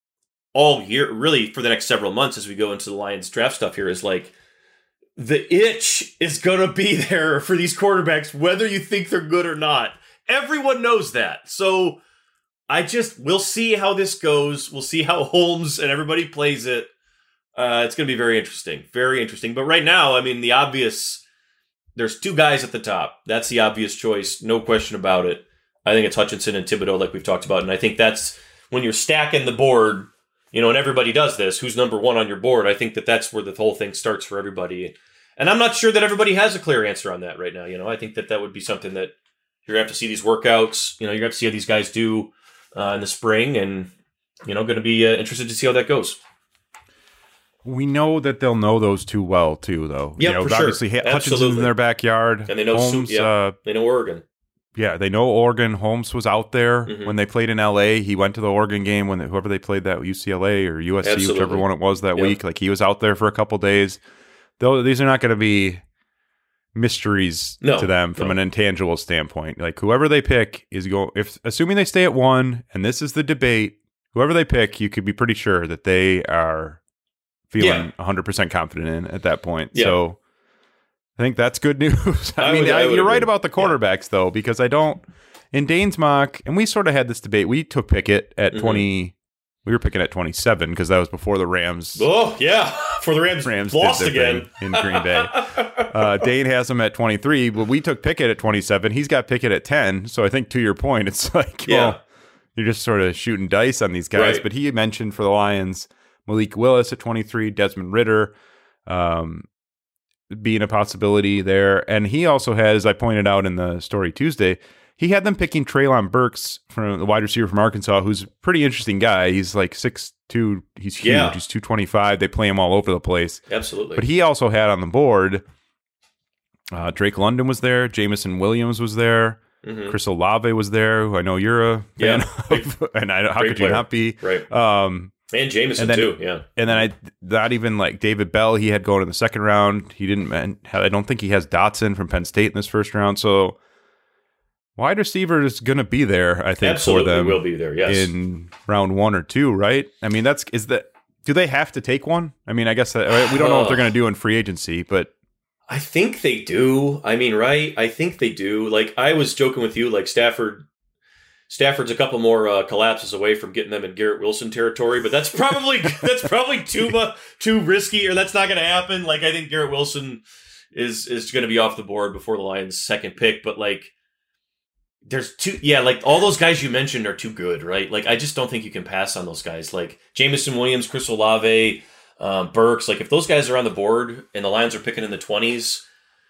Speaker 3: all year, really for the next several months as we go into the Lions draft stuff here, is like the itch is going to be there for these quarterbacks, whether you think they're good or not. Everyone knows that. So I just, we'll see how this goes. We'll see how Holmes and everybody plays it. Uh, it's going to be very interesting. Very interesting. But right now, I mean, the obvious, there's two guys at the top. That's the obvious choice. No question about it. I think it's Hutchinson and Thibodeau, like we've talked about. And I think that's when you're stacking the board, you know, and everybody does this, who's number one on your board. I think that that's where the whole thing starts for everybody. And I'm not sure that everybody has a clear answer on that right now. You know, I think that that would be something that you're going to have to see these workouts. You know, you're going to have to see how these guys do Uh, in the spring, and you know, going to be uh, interested to see how that goes.
Speaker 2: we know that they'll know those two well too, though.
Speaker 3: Yeah,
Speaker 2: you know,
Speaker 3: for sure.
Speaker 2: obviously Hutchinson's
Speaker 3: Absolutely.
Speaker 2: in their backyard,
Speaker 3: And they know Su-
Speaker 2: Holmes.
Speaker 3: yeah.
Speaker 2: uh,
Speaker 3: They know Oregon.
Speaker 2: yeah, they know Oregon. Holmes was out there
Speaker 3: Mhm.
Speaker 2: when they played in L A. He went to the Oregon game when they, whoever they played that U C L A or U S C,
Speaker 3: Absolutely.
Speaker 2: whichever one it was that
Speaker 3: Yeah.
Speaker 2: week. Like he was out there for a couple days. Though these are not going to be mysteries
Speaker 3: No,
Speaker 2: to them from
Speaker 3: no.
Speaker 2: an intangible standpoint. Like whoever they pick is going. If assuming they stay at one, and this is the debate, whoever they pick, you could be pretty sure that they are feeling
Speaker 3: Yeah.
Speaker 2: one hundred percent confident in at that point.
Speaker 3: Yeah.
Speaker 2: So I think that's good news. I,
Speaker 3: I
Speaker 2: mean,
Speaker 3: would- I
Speaker 2: I,
Speaker 3: would
Speaker 2: you're right
Speaker 3: agree.
Speaker 2: about the quarterbacks, though, because I don't. In Dane's mock, and we sort of had this debate. We took Pickett at
Speaker 3: Mhm.
Speaker 2: twenty. We were picking at twenty-seven because that was before the Rams.
Speaker 3: Oh yeah, for the Rams,
Speaker 2: Rams
Speaker 3: lost
Speaker 2: did their
Speaker 3: again
Speaker 2: thing in Green Bay. Uh, Dane has him at twenty-three, but we took Pickett at twenty-seven. He's got Pickett at ten. So I think to your point, it's like,
Speaker 3: Yeah.
Speaker 2: well, you're just sort of shooting dice on these guys.
Speaker 3: Right.
Speaker 2: But he mentioned for the Lions, Malik Willis at twenty-three, Desmond Ritter. Um, being a possibility there. And he also had, as I pointed out in the story Tuesday, he had them picking Treylon Burks, from the wide receiver from Arkansas, who's a pretty interesting guy. He's like six two. He's huge.
Speaker 3: Yeah.
Speaker 2: He's two twenty-five. They play him all over the place.
Speaker 3: Absolutely.
Speaker 2: But he also had on the board, uh, Drake London was there. Jamison Williams was there. Mm-hmm. Chris Olave was there, who I know you're a fan
Speaker 3: yeah.
Speaker 2: of. And I, how
Speaker 3: Great
Speaker 2: could
Speaker 3: player.
Speaker 2: you not be?
Speaker 3: Right.
Speaker 2: Um,
Speaker 3: and Jameson,
Speaker 2: and then,
Speaker 3: too. Yeah.
Speaker 2: And then I, not even like David Bell, he had going in the second round. He didn't, I don't think he has Dotson from Penn State in this first round. So, wide receiver is going to be there, I think,
Speaker 3: Absolutely
Speaker 2: for them.
Speaker 3: will be there, yes.
Speaker 2: In round one or two, right? I mean, that's, is that, do they have to take one? I mean, I guess that, we don't know what they're going to do in free agency, but.
Speaker 3: I think they do. I mean, right? I think they do. Like, I was joking with you, like Stafford, Stafford's a couple more uh, collapses away from getting them in Garrett Wilson territory, but that's probably, that's probably too much, too risky, or that's not going to happen. Like, I think Garrett Wilson is, is going to be off the board before the Lions' second pick, but like, There's two, yeah, like all those guys you mentioned are too good, right? Like, I just don't think you can pass on those guys. Like Jamison Williams, Chris Olave, um, Burks. Like, if those guys are on the board and the Lions are picking in the twenties,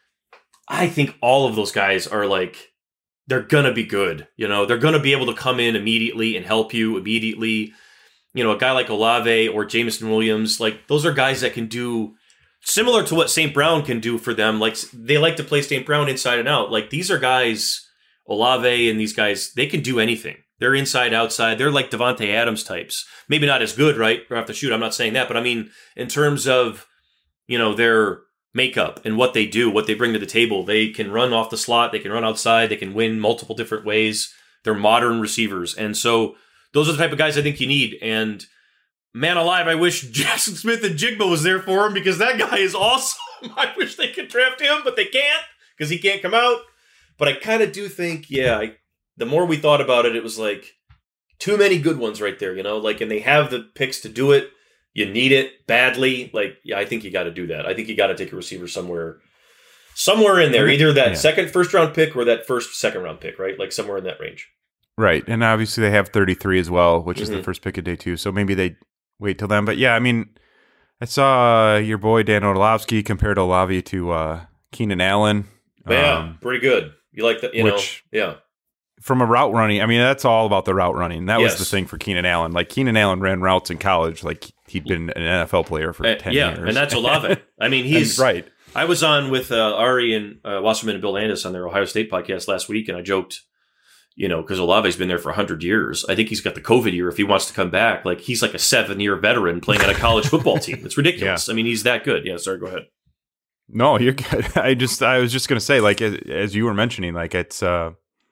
Speaker 3: I think all of those guys are like, they're gonna be good. You know, they're gonna be able to come in immediately and help you immediately. You know, a guy like Olave or Jamison Williams, like those are guys that can do similar to what Saint Brown can do for them. Like, they like to play Saint Brown inside and out. Like, these are guys. Olave and these guys, they can do anything. They're inside, outside. They're like Devontae Adams types. Maybe not as good, right? Or off the shoot. I'm not saying that. But I mean, in terms of, you know, their makeup and what they do, what they bring to the table, they can run off the slot. They can run outside. They can win multiple different ways. They're modern receivers. And so those are the type of guys I think you need. And man alive, I wish Jackson Smith and Jigba was there for him, because that guy is awesome. I wish they could draft him, but they can't because he can't come out. But I kind of do think, yeah, I, the more we thought about it, it was like too many good ones right there, you know? Like, and they have the picks to do it. You need it badly. Like, yeah, I think you got to do that. I think you got to take a receiver somewhere, somewhere in there, either that yeah. second, first round pick or that first, second round pick, right? Like somewhere in that range.
Speaker 2: Right. And obviously they have thirty-three as well, which
Speaker 3: mm-hmm.
Speaker 2: is the first pick of day two. So maybe they wait till then. But yeah, I mean, I saw uh, your boy Dan Orlovsky compared Olave to uh, Keenan Allen.
Speaker 3: Yeah,
Speaker 2: um,
Speaker 3: pretty good. You like that, you
Speaker 2: which,
Speaker 3: know? Yeah.
Speaker 2: From a route running, I mean, that's all about the route running. That
Speaker 3: yes.
Speaker 2: was the thing for Keenan Allen. Like, Keenan Allen ran routes in college like he'd been an N F L player for
Speaker 3: uh,
Speaker 2: ten
Speaker 3: yeah,
Speaker 2: years.
Speaker 3: Yeah, and that's Olave. I mean, he's...
Speaker 2: and, right.
Speaker 3: I was on with uh, Ari and uh, Wasserman and Bill Landis on their Ohio State podcast last week, and I joked, you know, because Olave's been there for one hundred years. I think he's got the COVID year if he wants to come back. Like, he's like a seven-year veteran playing on a college football team. It's ridiculous. Yeah. I mean, he's that good. Yeah, sorry, go ahead.
Speaker 2: No, you're good. I just, I was just going to say, like, as you were mentioning, like, it's, uh,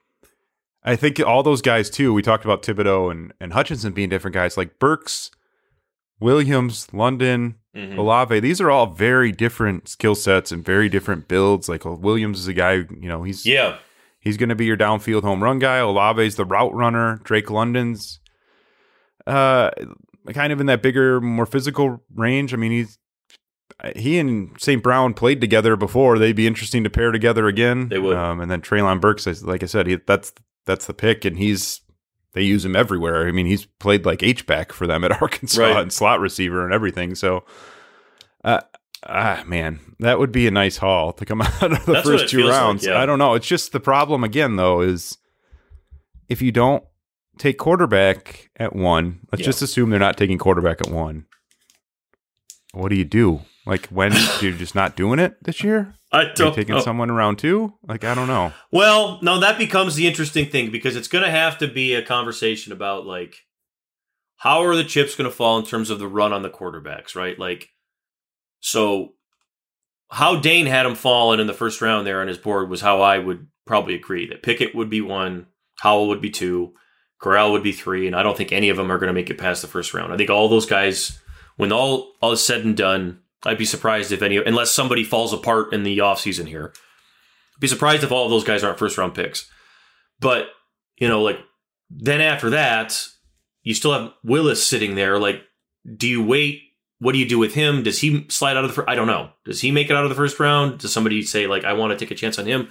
Speaker 2: I think all those guys too, we talked about Thibodeau and, and Hutchinson being different guys, like Burks, Williams, London, mm-hmm. Olave. These are all very different skill sets and very different builds. Like, Williams is a guy, you know, he's,
Speaker 3: yeah,
Speaker 2: he's going to be your downfield home run guy. Olave's the route runner. Drake London's, uh, kind of in that bigger, more physical range. I mean, he's, he and Saint Brown played together before. They'd be interesting to pair together again.
Speaker 3: They would.
Speaker 2: Um, and then Treylon Burks, like I said, he, that's that's the pick, and he's they use him everywhere. I mean, he's played like H-back for them at Arkansas
Speaker 3: right.
Speaker 2: and slot receiver and everything. So, uh, ah, man, that would be a nice haul to come out of the
Speaker 3: that's
Speaker 2: first two rounds.
Speaker 3: Like, yeah.
Speaker 2: I don't know. It's just the problem again, though, is if you don't take quarterback at one, let's yeah. just assume they're not taking quarterback at one. What do you do? Like, when you're just not doing it this year?
Speaker 3: I don't
Speaker 2: taking
Speaker 3: know.
Speaker 2: someone around two? Like, I don't know.
Speaker 3: Well, no, that becomes the interesting thing, because it's going to have to be a conversation about, like, how are the chips going to fall in terms of the run on the quarterbacks, right? Like, so how Dane had him falling in the first round there on his board was how I would probably agree. That Pickett would be one, Howell would be two, Corral would be three, and I don't think any of them are going to make it past the first round. I think all those guys, when all, all is said and done, I'd be surprised if any, unless somebody falls apart in the offseason here. I'd be surprised if all of those guys aren't first round picks. But, you know, like, then after that, you still have Willis sitting there. Like, do you wait? What do you do with him? Does he slide out of the first? I don't know. Does he make it out of the first round? Does somebody say, like, I want to take a chance on him?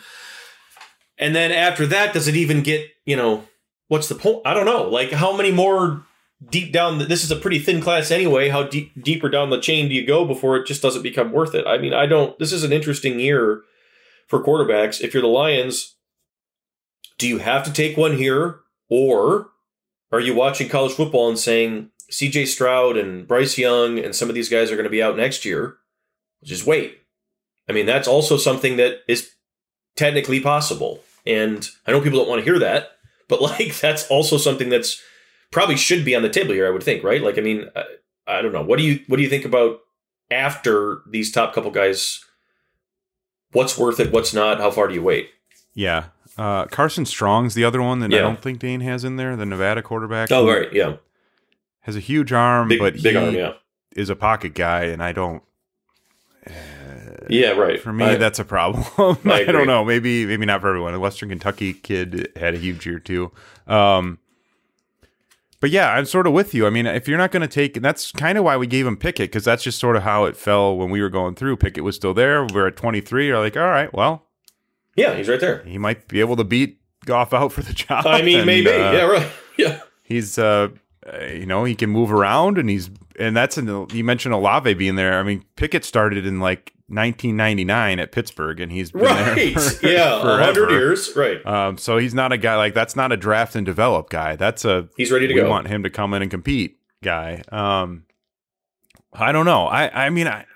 Speaker 3: And then after that, does it even get, you know, what's the point? I don't know. Like, how many more deep down, the, this is a pretty thin class anyway. How deep, deeper down the chain do you go before it just doesn't become worth it? I mean, I don't, this is an interesting year for quarterbacks. If you're the Lions, do you have to take one here, or are you watching college football and saying C J Stroud and Bryce Young and some of these guys are going to be out next year? Just wait. I mean, that's also something that is technically possible. And I know people don't want to hear that, but like, that's also something that's probably should be on the table here, I would think, right? Like, I mean, I, I don't know. What do you, what do you think about after these top couple guys? What's worth it? What's not? How far do you wait?
Speaker 2: Yeah. Uh, Carson Strong's the other one that
Speaker 3: yeah.
Speaker 2: I don't think Dane has in there, the Nevada quarterback.
Speaker 3: Oh, right. Yeah.
Speaker 2: Has a huge arm,
Speaker 3: big,
Speaker 2: but
Speaker 3: big
Speaker 2: he
Speaker 3: arm, yeah.
Speaker 2: is a pocket guy, and I don't. Uh,
Speaker 3: yeah, right.
Speaker 2: For me,
Speaker 3: I,
Speaker 2: that's a problem. I, I don't know. Maybe, maybe not for everyone. A Western Kentucky kid had a huge year too. Um, but yeah, I'm sort of with you. I mean, if you're not going to take, and that's kind of why we gave him Pickett, because that's just sort of how it fell when we were going through. Pickett was still there. We're at twenty-three. You're like, all right, well.
Speaker 3: Yeah, he's right there.
Speaker 2: He might be able to beat Goff out for the job.
Speaker 3: I mean,
Speaker 2: and,
Speaker 3: maybe.
Speaker 2: Uh,
Speaker 3: yeah, right. Yeah.
Speaker 2: He's, uh, you know, he can move around, and he's, and that's in the, you mentioned Olave being there. I mean, Pickett started in like nineteen ninety-nine at Pittsburgh, and he's been
Speaker 3: right.
Speaker 2: there for,
Speaker 3: yeah, one hundred years. Right.
Speaker 2: Um, so he's not a guy like, that's not a draft and develop guy. That's a,
Speaker 3: he's ready to
Speaker 2: we
Speaker 3: go.
Speaker 2: We want him to come in and compete guy. Um, I don't know. I, I mean, I,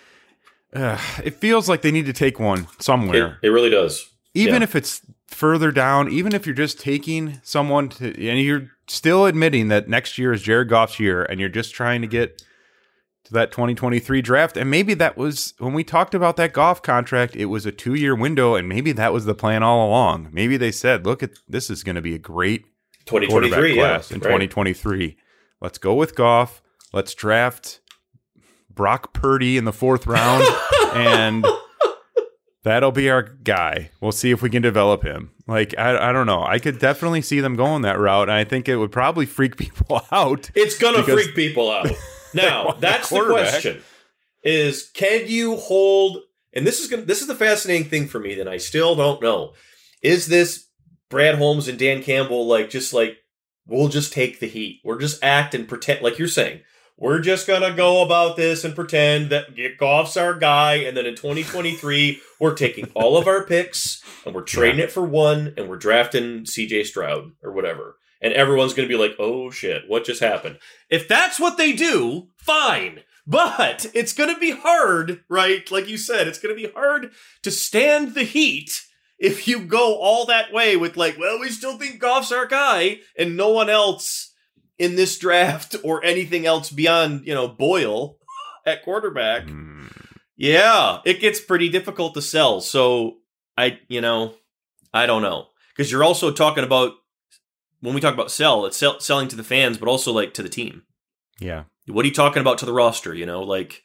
Speaker 2: uh, it feels like they need to take one somewhere.
Speaker 3: It, it really does.
Speaker 2: Even
Speaker 3: yeah.
Speaker 2: if it's further down, even if you're just taking someone to, and you're still admitting that next year is Jared Goff's year, and you're just trying to get to that twenty twenty-three draft. And maybe that was, when we talked about that Goff contract, it was a two-year window, and maybe that was the plan all along. Maybe they said, look, at this is going to be a great
Speaker 3: twenty twenty-three
Speaker 2: class
Speaker 3: yeah,
Speaker 2: in
Speaker 3: right.
Speaker 2: twenty twenty-three. Let's go with Goff. Let's draft Brock Purdy in the fourth round, and that'll be our guy. We'll see if we can develop him. Like, I, I don't know. I could definitely see them going that route, and I think it would probably freak people out.
Speaker 3: It's going to freak people out. Now, that's the question, is can you hold, and this is gonna, this is the fascinating thing for me that I still don't know. Is this Brad Holmes and Dan Campbell like, just like, we'll just take the heat. We're just act and pretend, like you're saying. We're just going to go about this and pretend that Goff's our guy. And then in twenty twenty-three, we're taking all of our picks and we're trading yeah. it for one and we're drafting C J Stroud or whatever. And everyone's going to be like, oh shit, what just happened? If that's what they do, fine. But it's going to be hard, right? Like you said, it's going to be hard to stand the heat if you go all that way with like, well, we still think Goff's our guy and no one else in this draft or anything else beyond, you know, Boyle at quarterback. Mm. Yeah, it gets pretty difficult to sell. So I, you know, I don't know. Because you're also talking about, when we talk about sell, it's sell, selling to the fans, but also like to the team.
Speaker 2: Yeah.
Speaker 3: What are you talking about to the roster? You know, like,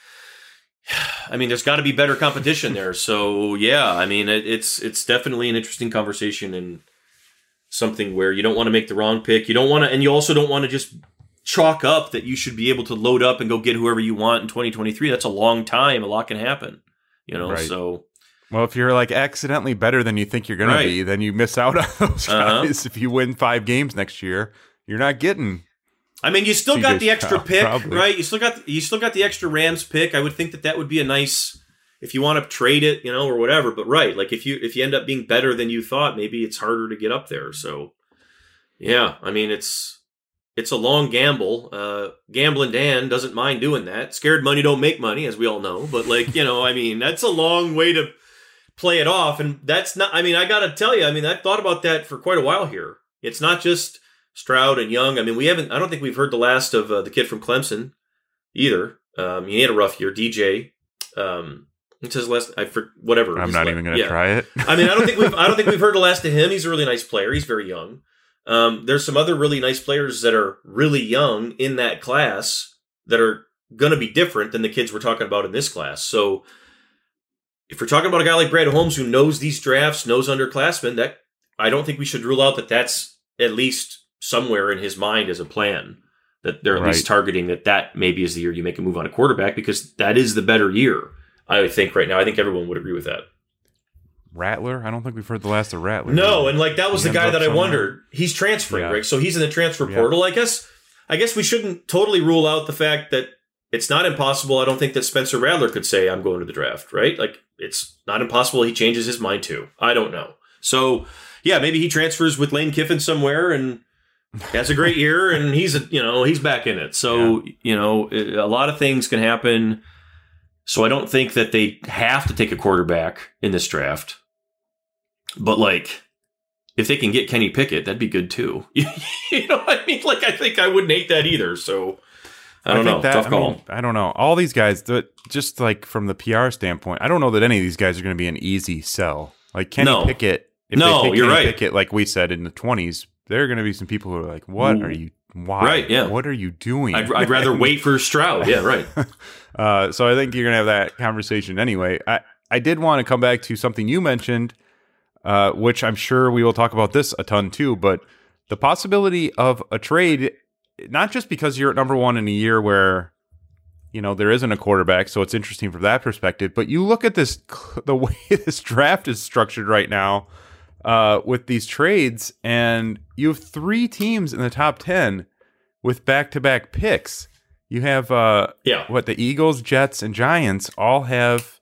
Speaker 3: I mean, there's got to be better competition there. So yeah, I mean, it, it's, it's definitely an interesting conversation and something where you don't want to make the wrong pick. You don't want to, and you also don't want to just chalk up that you should be able to load up and go get whoever you want in twenty twenty-three. That's a long time. A lot can happen, you know? Right. So,
Speaker 2: well, if you're like accidentally better than you think you're going right. to be, then you miss out on those guys. Uh-huh. If you win five games next year, you're not getting.
Speaker 3: I mean, you still C J got the extra
Speaker 2: Stroud,
Speaker 3: pick,
Speaker 2: probably.
Speaker 3: right? You still got, you still got the extra Rams pick. I would think that that would be a nice, if you want to trade it, you know, or whatever. But right, like if you if you end up being better than you thought, maybe it's harder to get up there. So, yeah, I mean, it's it's a long gamble. Uh, Gambling Dan doesn't mind doing that. Scared money don't make money, as we all know. But like, you know, I mean, that's a long way to play it off, and that's not. I mean, I got to tell you, I mean, I've thought about that for quite a while here. It's not just Stroud and Young. I mean, we haven't. I don't think we've heard the last of uh, the kid from Clemson either. Um, he had a rough year, D J. Um, It says last. I for whatever.
Speaker 2: I'm not
Speaker 3: like,
Speaker 2: even going to
Speaker 3: yeah.
Speaker 2: try it.
Speaker 3: I mean, I don't think we've. I don't think we've heard the last of him. He's a really nice player. He's very young. Um, there's some other really nice players that are really young in that class that are going to be different than the kids we're talking about in this class. So, if we're talking about a guy like Brad Holmes who knows these drafts, knows underclassmen, that I don't think we should rule out that that's at least somewhere in his mind as a plan. That they're at right. least targeting that that maybe is the year you make a move on a quarterback because that is the better year. I think right now, I think everyone would agree with that.
Speaker 2: Rattler? I don't think we've heard the last of Rattler.
Speaker 3: No, and like that was he the guy that I somewhere. wondered. He's transferring, yeah. right? So he's in the transfer yeah. portal. I guess I guess we shouldn't totally rule out the fact that it's not impossible. I don't think that Spencer Rattler could say, I'm going to the draft, right? Like, it's not impossible he changes his mind too. I don't know. So, yeah, maybe he transfers with Lane Kiffin somewhere and has a great year, and he's, you know, he's back in it. So, yeah. you know, a lot of things can happen. So I don't think that they have to take a quarterback in this draft. But, like, if they can get Kenny Pickett, that'd be good too. You know what I mean? Like, I think I wouldn't hate that either. So I don't I know. That, Tough call.
Speaker 2: I, mean, I don't know. All these guys, just like from the P R standpoint, I don't know that any of these guys are going to be an easy sell. Like Kenny no. Pickett, if
Speaker 3: no,
Speaker 2: they take
Speaker 3: you're
Speaker 2: Kenny
Speaker 3: right.
Speaker 2: Pickett, like we said in the twenties, there are going to be some people who are like, "What Ooh. are you? Why?
Speaker 3: Right? Yeah.
Speaker 2: What are you doing?"
Speaker 3: I'd, I'd rather wait for Stroud. Yeah, right.
Speaker 2: uh, so I think you're going to have that conversation anyway. I I did want to come back to something you mentioned. Uh, which I'm sure we will talk about this a ton too, but the possibility of a trade, not just because you're at number one in a year where, you know, there isn't a quarterback, so it's interesting from that perspective, but you look at this, the way this draft is structured right now uh, with these trades, and you have three teams in the top ten with back-to-back picks. You have, uh,
Speaker 3: yeah.
Speaker 2: what, the Eagles, Jets, and Giants all have,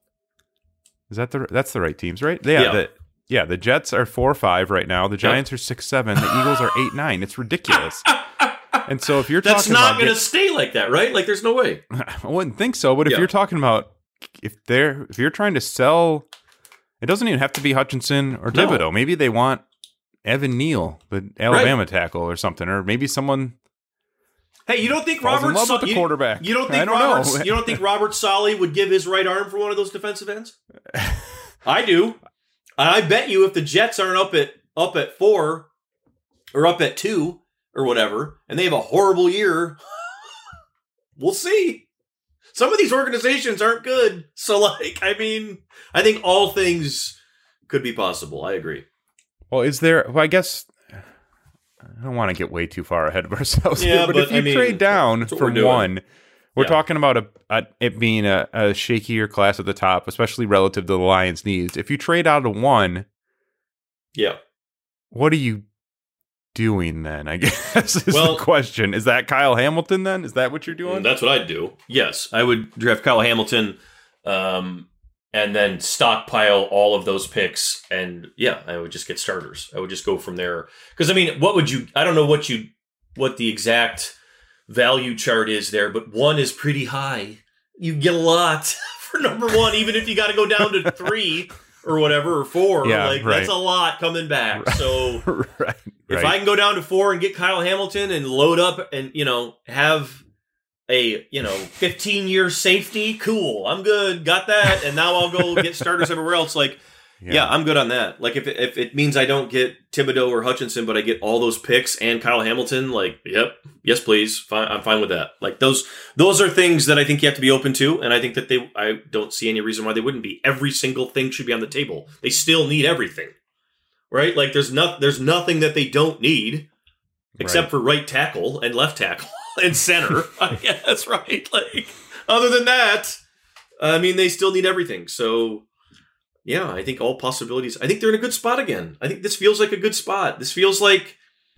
Speaker 2: is that the, that's the right teams, right? Yeah,
Speaker 3: yeah.
Speaker 2: The, Yeah, the Jets are four five right now. The Giants yep. are six seven. The Eagles are eight nine. It's ridiculous. And so if you're
Speaker 3: That's
Speaker 2: talking
Speaker 3: not
Speaker 2: about...
Speaker 3: going to stay like that, right? Like, there's no way.
Speaker 2: I wouldn't think so. But if
Speaker 3: yeah.
Speaker 2: you're talking about... If they're if you're trying to sell... It doesn't even have to be Hutchinson or Thibodeau. No. Maybe they want Evan Neal, the Alabama right. tackle or something. Or maybe someone...
Speaker 3: Hey, you don't think
Speaker 2: Robert...
Speaker 3: Robert...
Speaker 2: Sa-
Speaker 3: Sa-
Speaker 2: the
Speaker 3: you,
Speaker 2: quarterback.
Speaker 3: You don't think
Speaker 2: I don't
Speaker 3: Robert...
Speaker 2: know.
Speaker 3: You don't think Robert Saleh would give his right arm for one of those defensive ends? I do. And I bet you if the Jets aren't up at up at four or up at two or whatever, and they have a horrible year, we'll see. Some of these organizations aren't good. So, like, I mean, I think all things could be possible. I agree.
Speaker 2: Well, is there, well, I guess, I don't want to get way too far ahead of ourselves
Speaker 3: yeah,
Speaker 2: here, but,
Speaker 3: but
Speaker 2: if you
Speaker 3: I mean,
Speaker 2: trade down from
Speaker 3: we're
Speaker 2: one, we're
Speaker 3: yeah.
Speaker 2: talking about a, a it being a, a shakier class at the top, especially relative to the Lions' needs. If you trade out of one,
Speaker 3: yeah,
Speaker 2: what are you doing then? I guess is
Speaker 3: well,
Speaker 2: the question. Is that Kyle Hamilton then? Is that what you're doing?
Speaker 3: That's what I'd do. Yes, I would draft Kyle Hamilton, um, and then stockpile all of those picks, and yeah, I would just get starters. I would just go from there. Because I mean, what would you? I don't know what you, what the exact value chart is there, but one is pretty high. You get a lot for number one, even if you got to go down to three or whatever, or four.
Speaker 2: Yeah,
Speaker 3: like
Speaker 2: right.
Speaker 3: That's a lot coming back.
Speaker 2: Right.
Speaker 3: So
Speaker 2: right,
Speaker 3: if
Speaker 2: right.
Speaker 3: I can go down to four and get Kyle Hamilton and load up and, you know, have a, you know, fifteen year safety, cool. I'm good. Got that. And now I'll go get starters everywhere else. Like, Yeah. yeah, I'm good on that. Like, if it, if it means I don't get Thibodeau or Hutchinson, but I get all those picks and Kyle Hamilton, like, yep, yes, please. Fine, I'm fine with that. Like, those those are things that I think you have to be open to, and I think that they, I don't see any reason why they wouldn't be. Every single thing should be on the table. They still need everything, right? Like, there's not, there's nothing that they don't need, except right. for right tackle and left tackle and center. Yeah, that's right. Like, other than that, I mean, they still need everything. So. Yeah, I think all possibilities. I think they're in a good spot again. I think this feels like a good spot. This feels like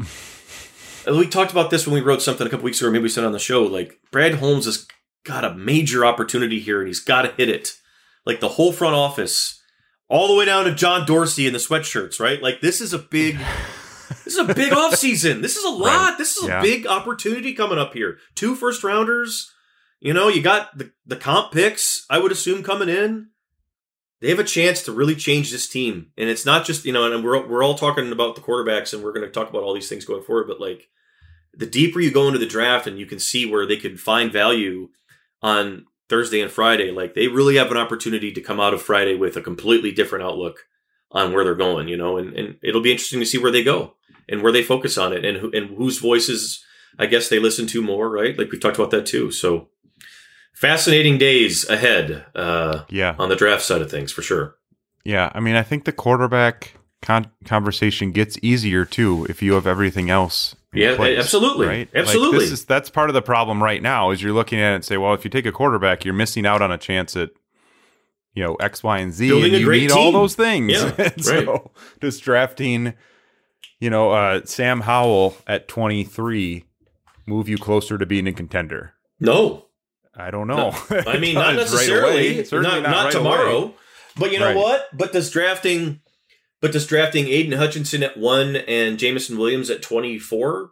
Speaker 3: we talked about this when we wrote something a couple weeks ago, or maybe we said on the show. Like, Brad Holmes has got a major opportunity here, and he's got to hit it. Like, the whole front office, all the way down to John Dorsey in the sweatshirts, right? Like, this is a big, this is a big offseason. This is a lot. Right. This is yeah. a big opportunity coming up here. Two first rounders. You know, you got the, the comp picks, I would assume, coming in. They have a chance to really change this team. And it's not just, you know, and we're we're all talking about the quarterbacks, and we're going to talk about all these things going forward, but like, the deeper you go into the draft and you can see where they could find value on Thursday and Friday, like, they really have an opportunity to come out of Friday with a completely different outlook on where they're going, you know, and, and it'll be interesting to see where they go and where they focus on it, and who, and whose voices, I guess, they listen to more, right? Like, we've talked about that too. So, fascinating days ahead uh,
Speaker 2: yeah.
Speaker 3: on the draft side of things, for sure.
Speaker 2: Yeah, I mean, I think the quarterback con- conversation gets easier, too, if you have everything else in
Speaker 3: Yeah,
Speaker 2: place,
Speaker 3: absolutely.
Speaker 2: Right?
Speaker 3: Absolutely.
Speaker 2: Like, this is, that's part of the problem right now, is you're looking at it and say, well, if you take a quarterback, you're missing out on a chance at, you know, X, Y, and Z,
Speaker 3: Building
Speaker 2: and you need
Speaker 3: team.
Speaker 2: all those things.
Speaker 3: Yeah,
Speaker 2: and so
Speaker 3: right.
Speaker 2: just drafting, you know, uh, Sam Howell at twenty-three move you closer to being a contender?
Speaker 3: No.
Speaker 2: I don't know.
Speaker 3: No. I mean, not necessarily.
Speaker 2: Right
Speaker 3: not not, not
Speaker 2: right
Speaker 3: tomorrow.
Speaker 2: Away.
Speaker 3: But you know
Speaker 2: right.
Speaker 3: what? But does drafting but does drafting Aiden Hutchinson at one and Jameson Williams at twenty-four?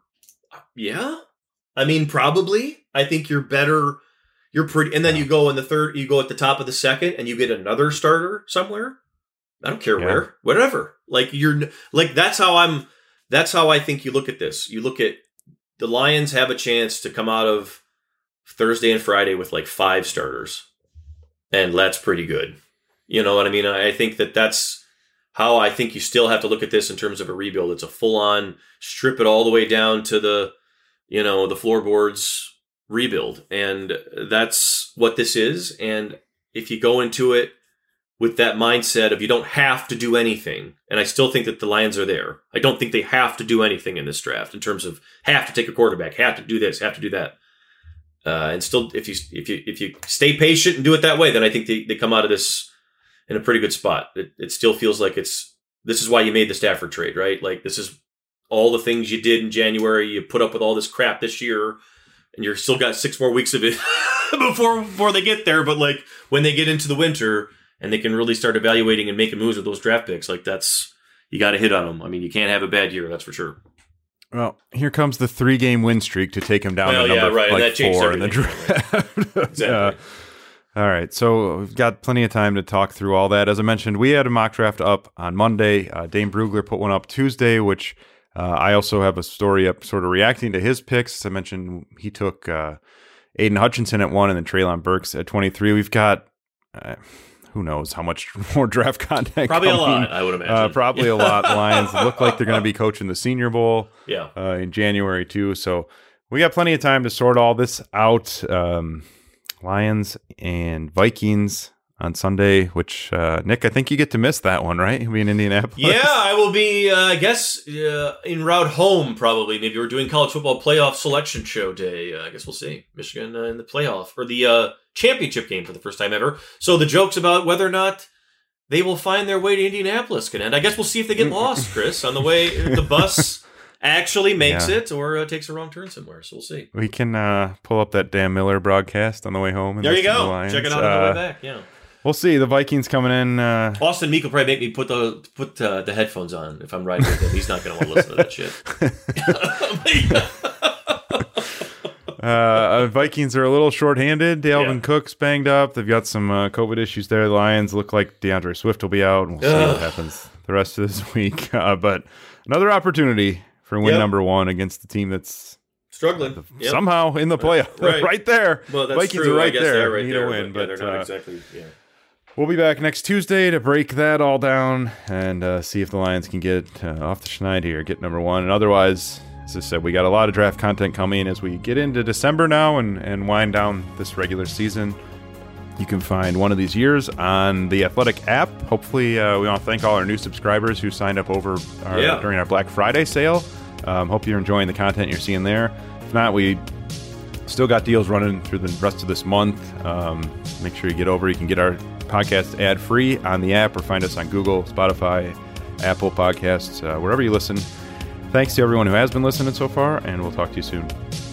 Speaker 3: Yeah. I mean, probably. I think you're better. You're pretty, and then yeah. you go in the third, you go at the top of the second and you get another starter somewhere. I don't care yeah. where, whatever. Like you're like, that's how I'm, that's how I think you look at this. You look at the Lions have a chance to come out of Thursday and Friday with like five starters. And that's pretty good. You know what I mean? I think that that's how I think you still have to look at this in terms of a rebuild. It's a full on strip it all the way down to the, you know, the floorboards rebuild. And that's what this is. And if you go into it with that mindset of you don't have to do anything, and I still think that the Lions are there. I don't think they have to do anything in this draft in terms of have to take a quarterback, have to do this, have to do that. Uh, and still, if you if you if you stay patient and do it that way, then I think they, they come out of this in a pretty good spot. It, it still feels like it's this is why you made the Stafford trade, right? Like this is all the things you did in January. You put up with all this crap this year, and you're still got six more weeks of it before before they get there. But like when they get into the winter and they can really start evaluating and making moves with those draft picks, like that's you got to hit on them. I mean, you can't have a bad year, that's for sure.
Speaker 2: Well, here comes the three-game win streak to take him down
Speaker 3: well,
Speaker 2: to number
Speaker 3: yeah, right.
Speaker 2: like
Speaker 3: that
Speaker 2: four in the
Speaker 3: everything.
Speaker 2: draft.
Speaker 3: Exactly.
Speaker 2: uh, all right, so we've got plenty of time to talk through all that. As I mentioned, we had a mock draft up on Monday. Uh, Dane Brugler put one up Tuesday, which uh, I also have a story up sort of reacting to his picks. As I mentioned, he took uh, Aiden Hutchinson at one and then Treylon Burks at twenty-three. We've got... Uh, who knows how much more draft content
Speaker 3: Probably
Speaker 2: coming.
Speaker 3: a lot, I would imagine.
Speaker 2: Uh, probably a lot. The Lions look like they're going to be coaching the Senior Bowl
Speaker 3: yeah.
Speaker 2: uh, in January, too. So we got plenty of time to sort all this out. Um, Lions and Vikings on Sunday, which, uh, Nick, I think you get to miss that one, right? You'll be in Indianapolis.
Speaker 3: Yeah, I will be, uh, I guess, uh, en route home, probably. Maybe we're doing college football playoff selection show day. Uh, I guess we'll see. Michigan uh, in the playoff, or the uh, championship game for the first time ever. So the jokes about whether or not they will find their way to Indianapolis can end. I guess we'll see if they get lost, Chris, on the way the bus actually makes
Speaker 2: yeah.
Speaker 3: it or uh, takes a wrong turn somewhere. So we'll see.
Speaker 2: We can uh, pull up that Dan Miller broadcast on the way home. And
Speaker 3: there you go.
Speaker 2: The
Speaker 3: Check it out on
Speaker 2: uh,
Speaker 3: the way back. Yeah.
Speaker 2: We'll see. The Vikings coming in. Uh,
Speaker 3: Austin Meek will probably make me put the put uh, the headphones on if I'm riding with him. He's not going to want to listen to that shit.
Speaker 2: uh, Vikings are a little shorthanded. Dalvin
Speaker 3: Yeah.
Speaker 2: Cook's banged up. They've got some uh, COVID issues there. The Lions look like DeAndre Swift will be out. And we'll see
Speaker 3: Ugh.
Speaker 2: what happens the rest of this week. Uh, but another opportunity for win
Speaker 3: Yep.
Speaker 2: number one against the team that's
Speaker 3: Struggling. Yep.
Speaker 2: somehow in the playoff.
Speaker 3: Right.
Speaker 2: right there.
Speaker 3: Well, that's
Speaker 2: Vikings
Speaker 3: true.
Speaker 2: are right
Speaker 3: I guess
Speaker 2: there.
Speaker 3: they're right
Speaker 2: Need
Speaker 3: there,
Speaker 2: a win.
Speaker 3: But, yeah,
Speaker 2: But,
Speaker 3: they're not
Speaker 2: uh,
Speaker 3: exactly. Yeah.
Speaker 2: we'll be back next Tuesday to break that all down and uh, see if the Lions can get uh, off the schneid here, get number one. And otherwise, as I said, we got a lot of draft content coming as we get into December now and, and wind down this regular season. You can find one of these years on the Athletic app. Hopefully, uh, we want to thank all our new subscribers who signed up over our,
Speaker 3: Yeah.
Speaker 2: during our Black Friday sale. Um, hope you're enjoying the content you're seeing there. If not, we still got deals running through the rest of this month. Um, make sure you get over. You can get our podcast ad-free on the app or find us on Google, Spotify, Apple Podcasts, uh, wherever you listen. Thanks to everyone who has been listening so far, and we'll talk to you soon.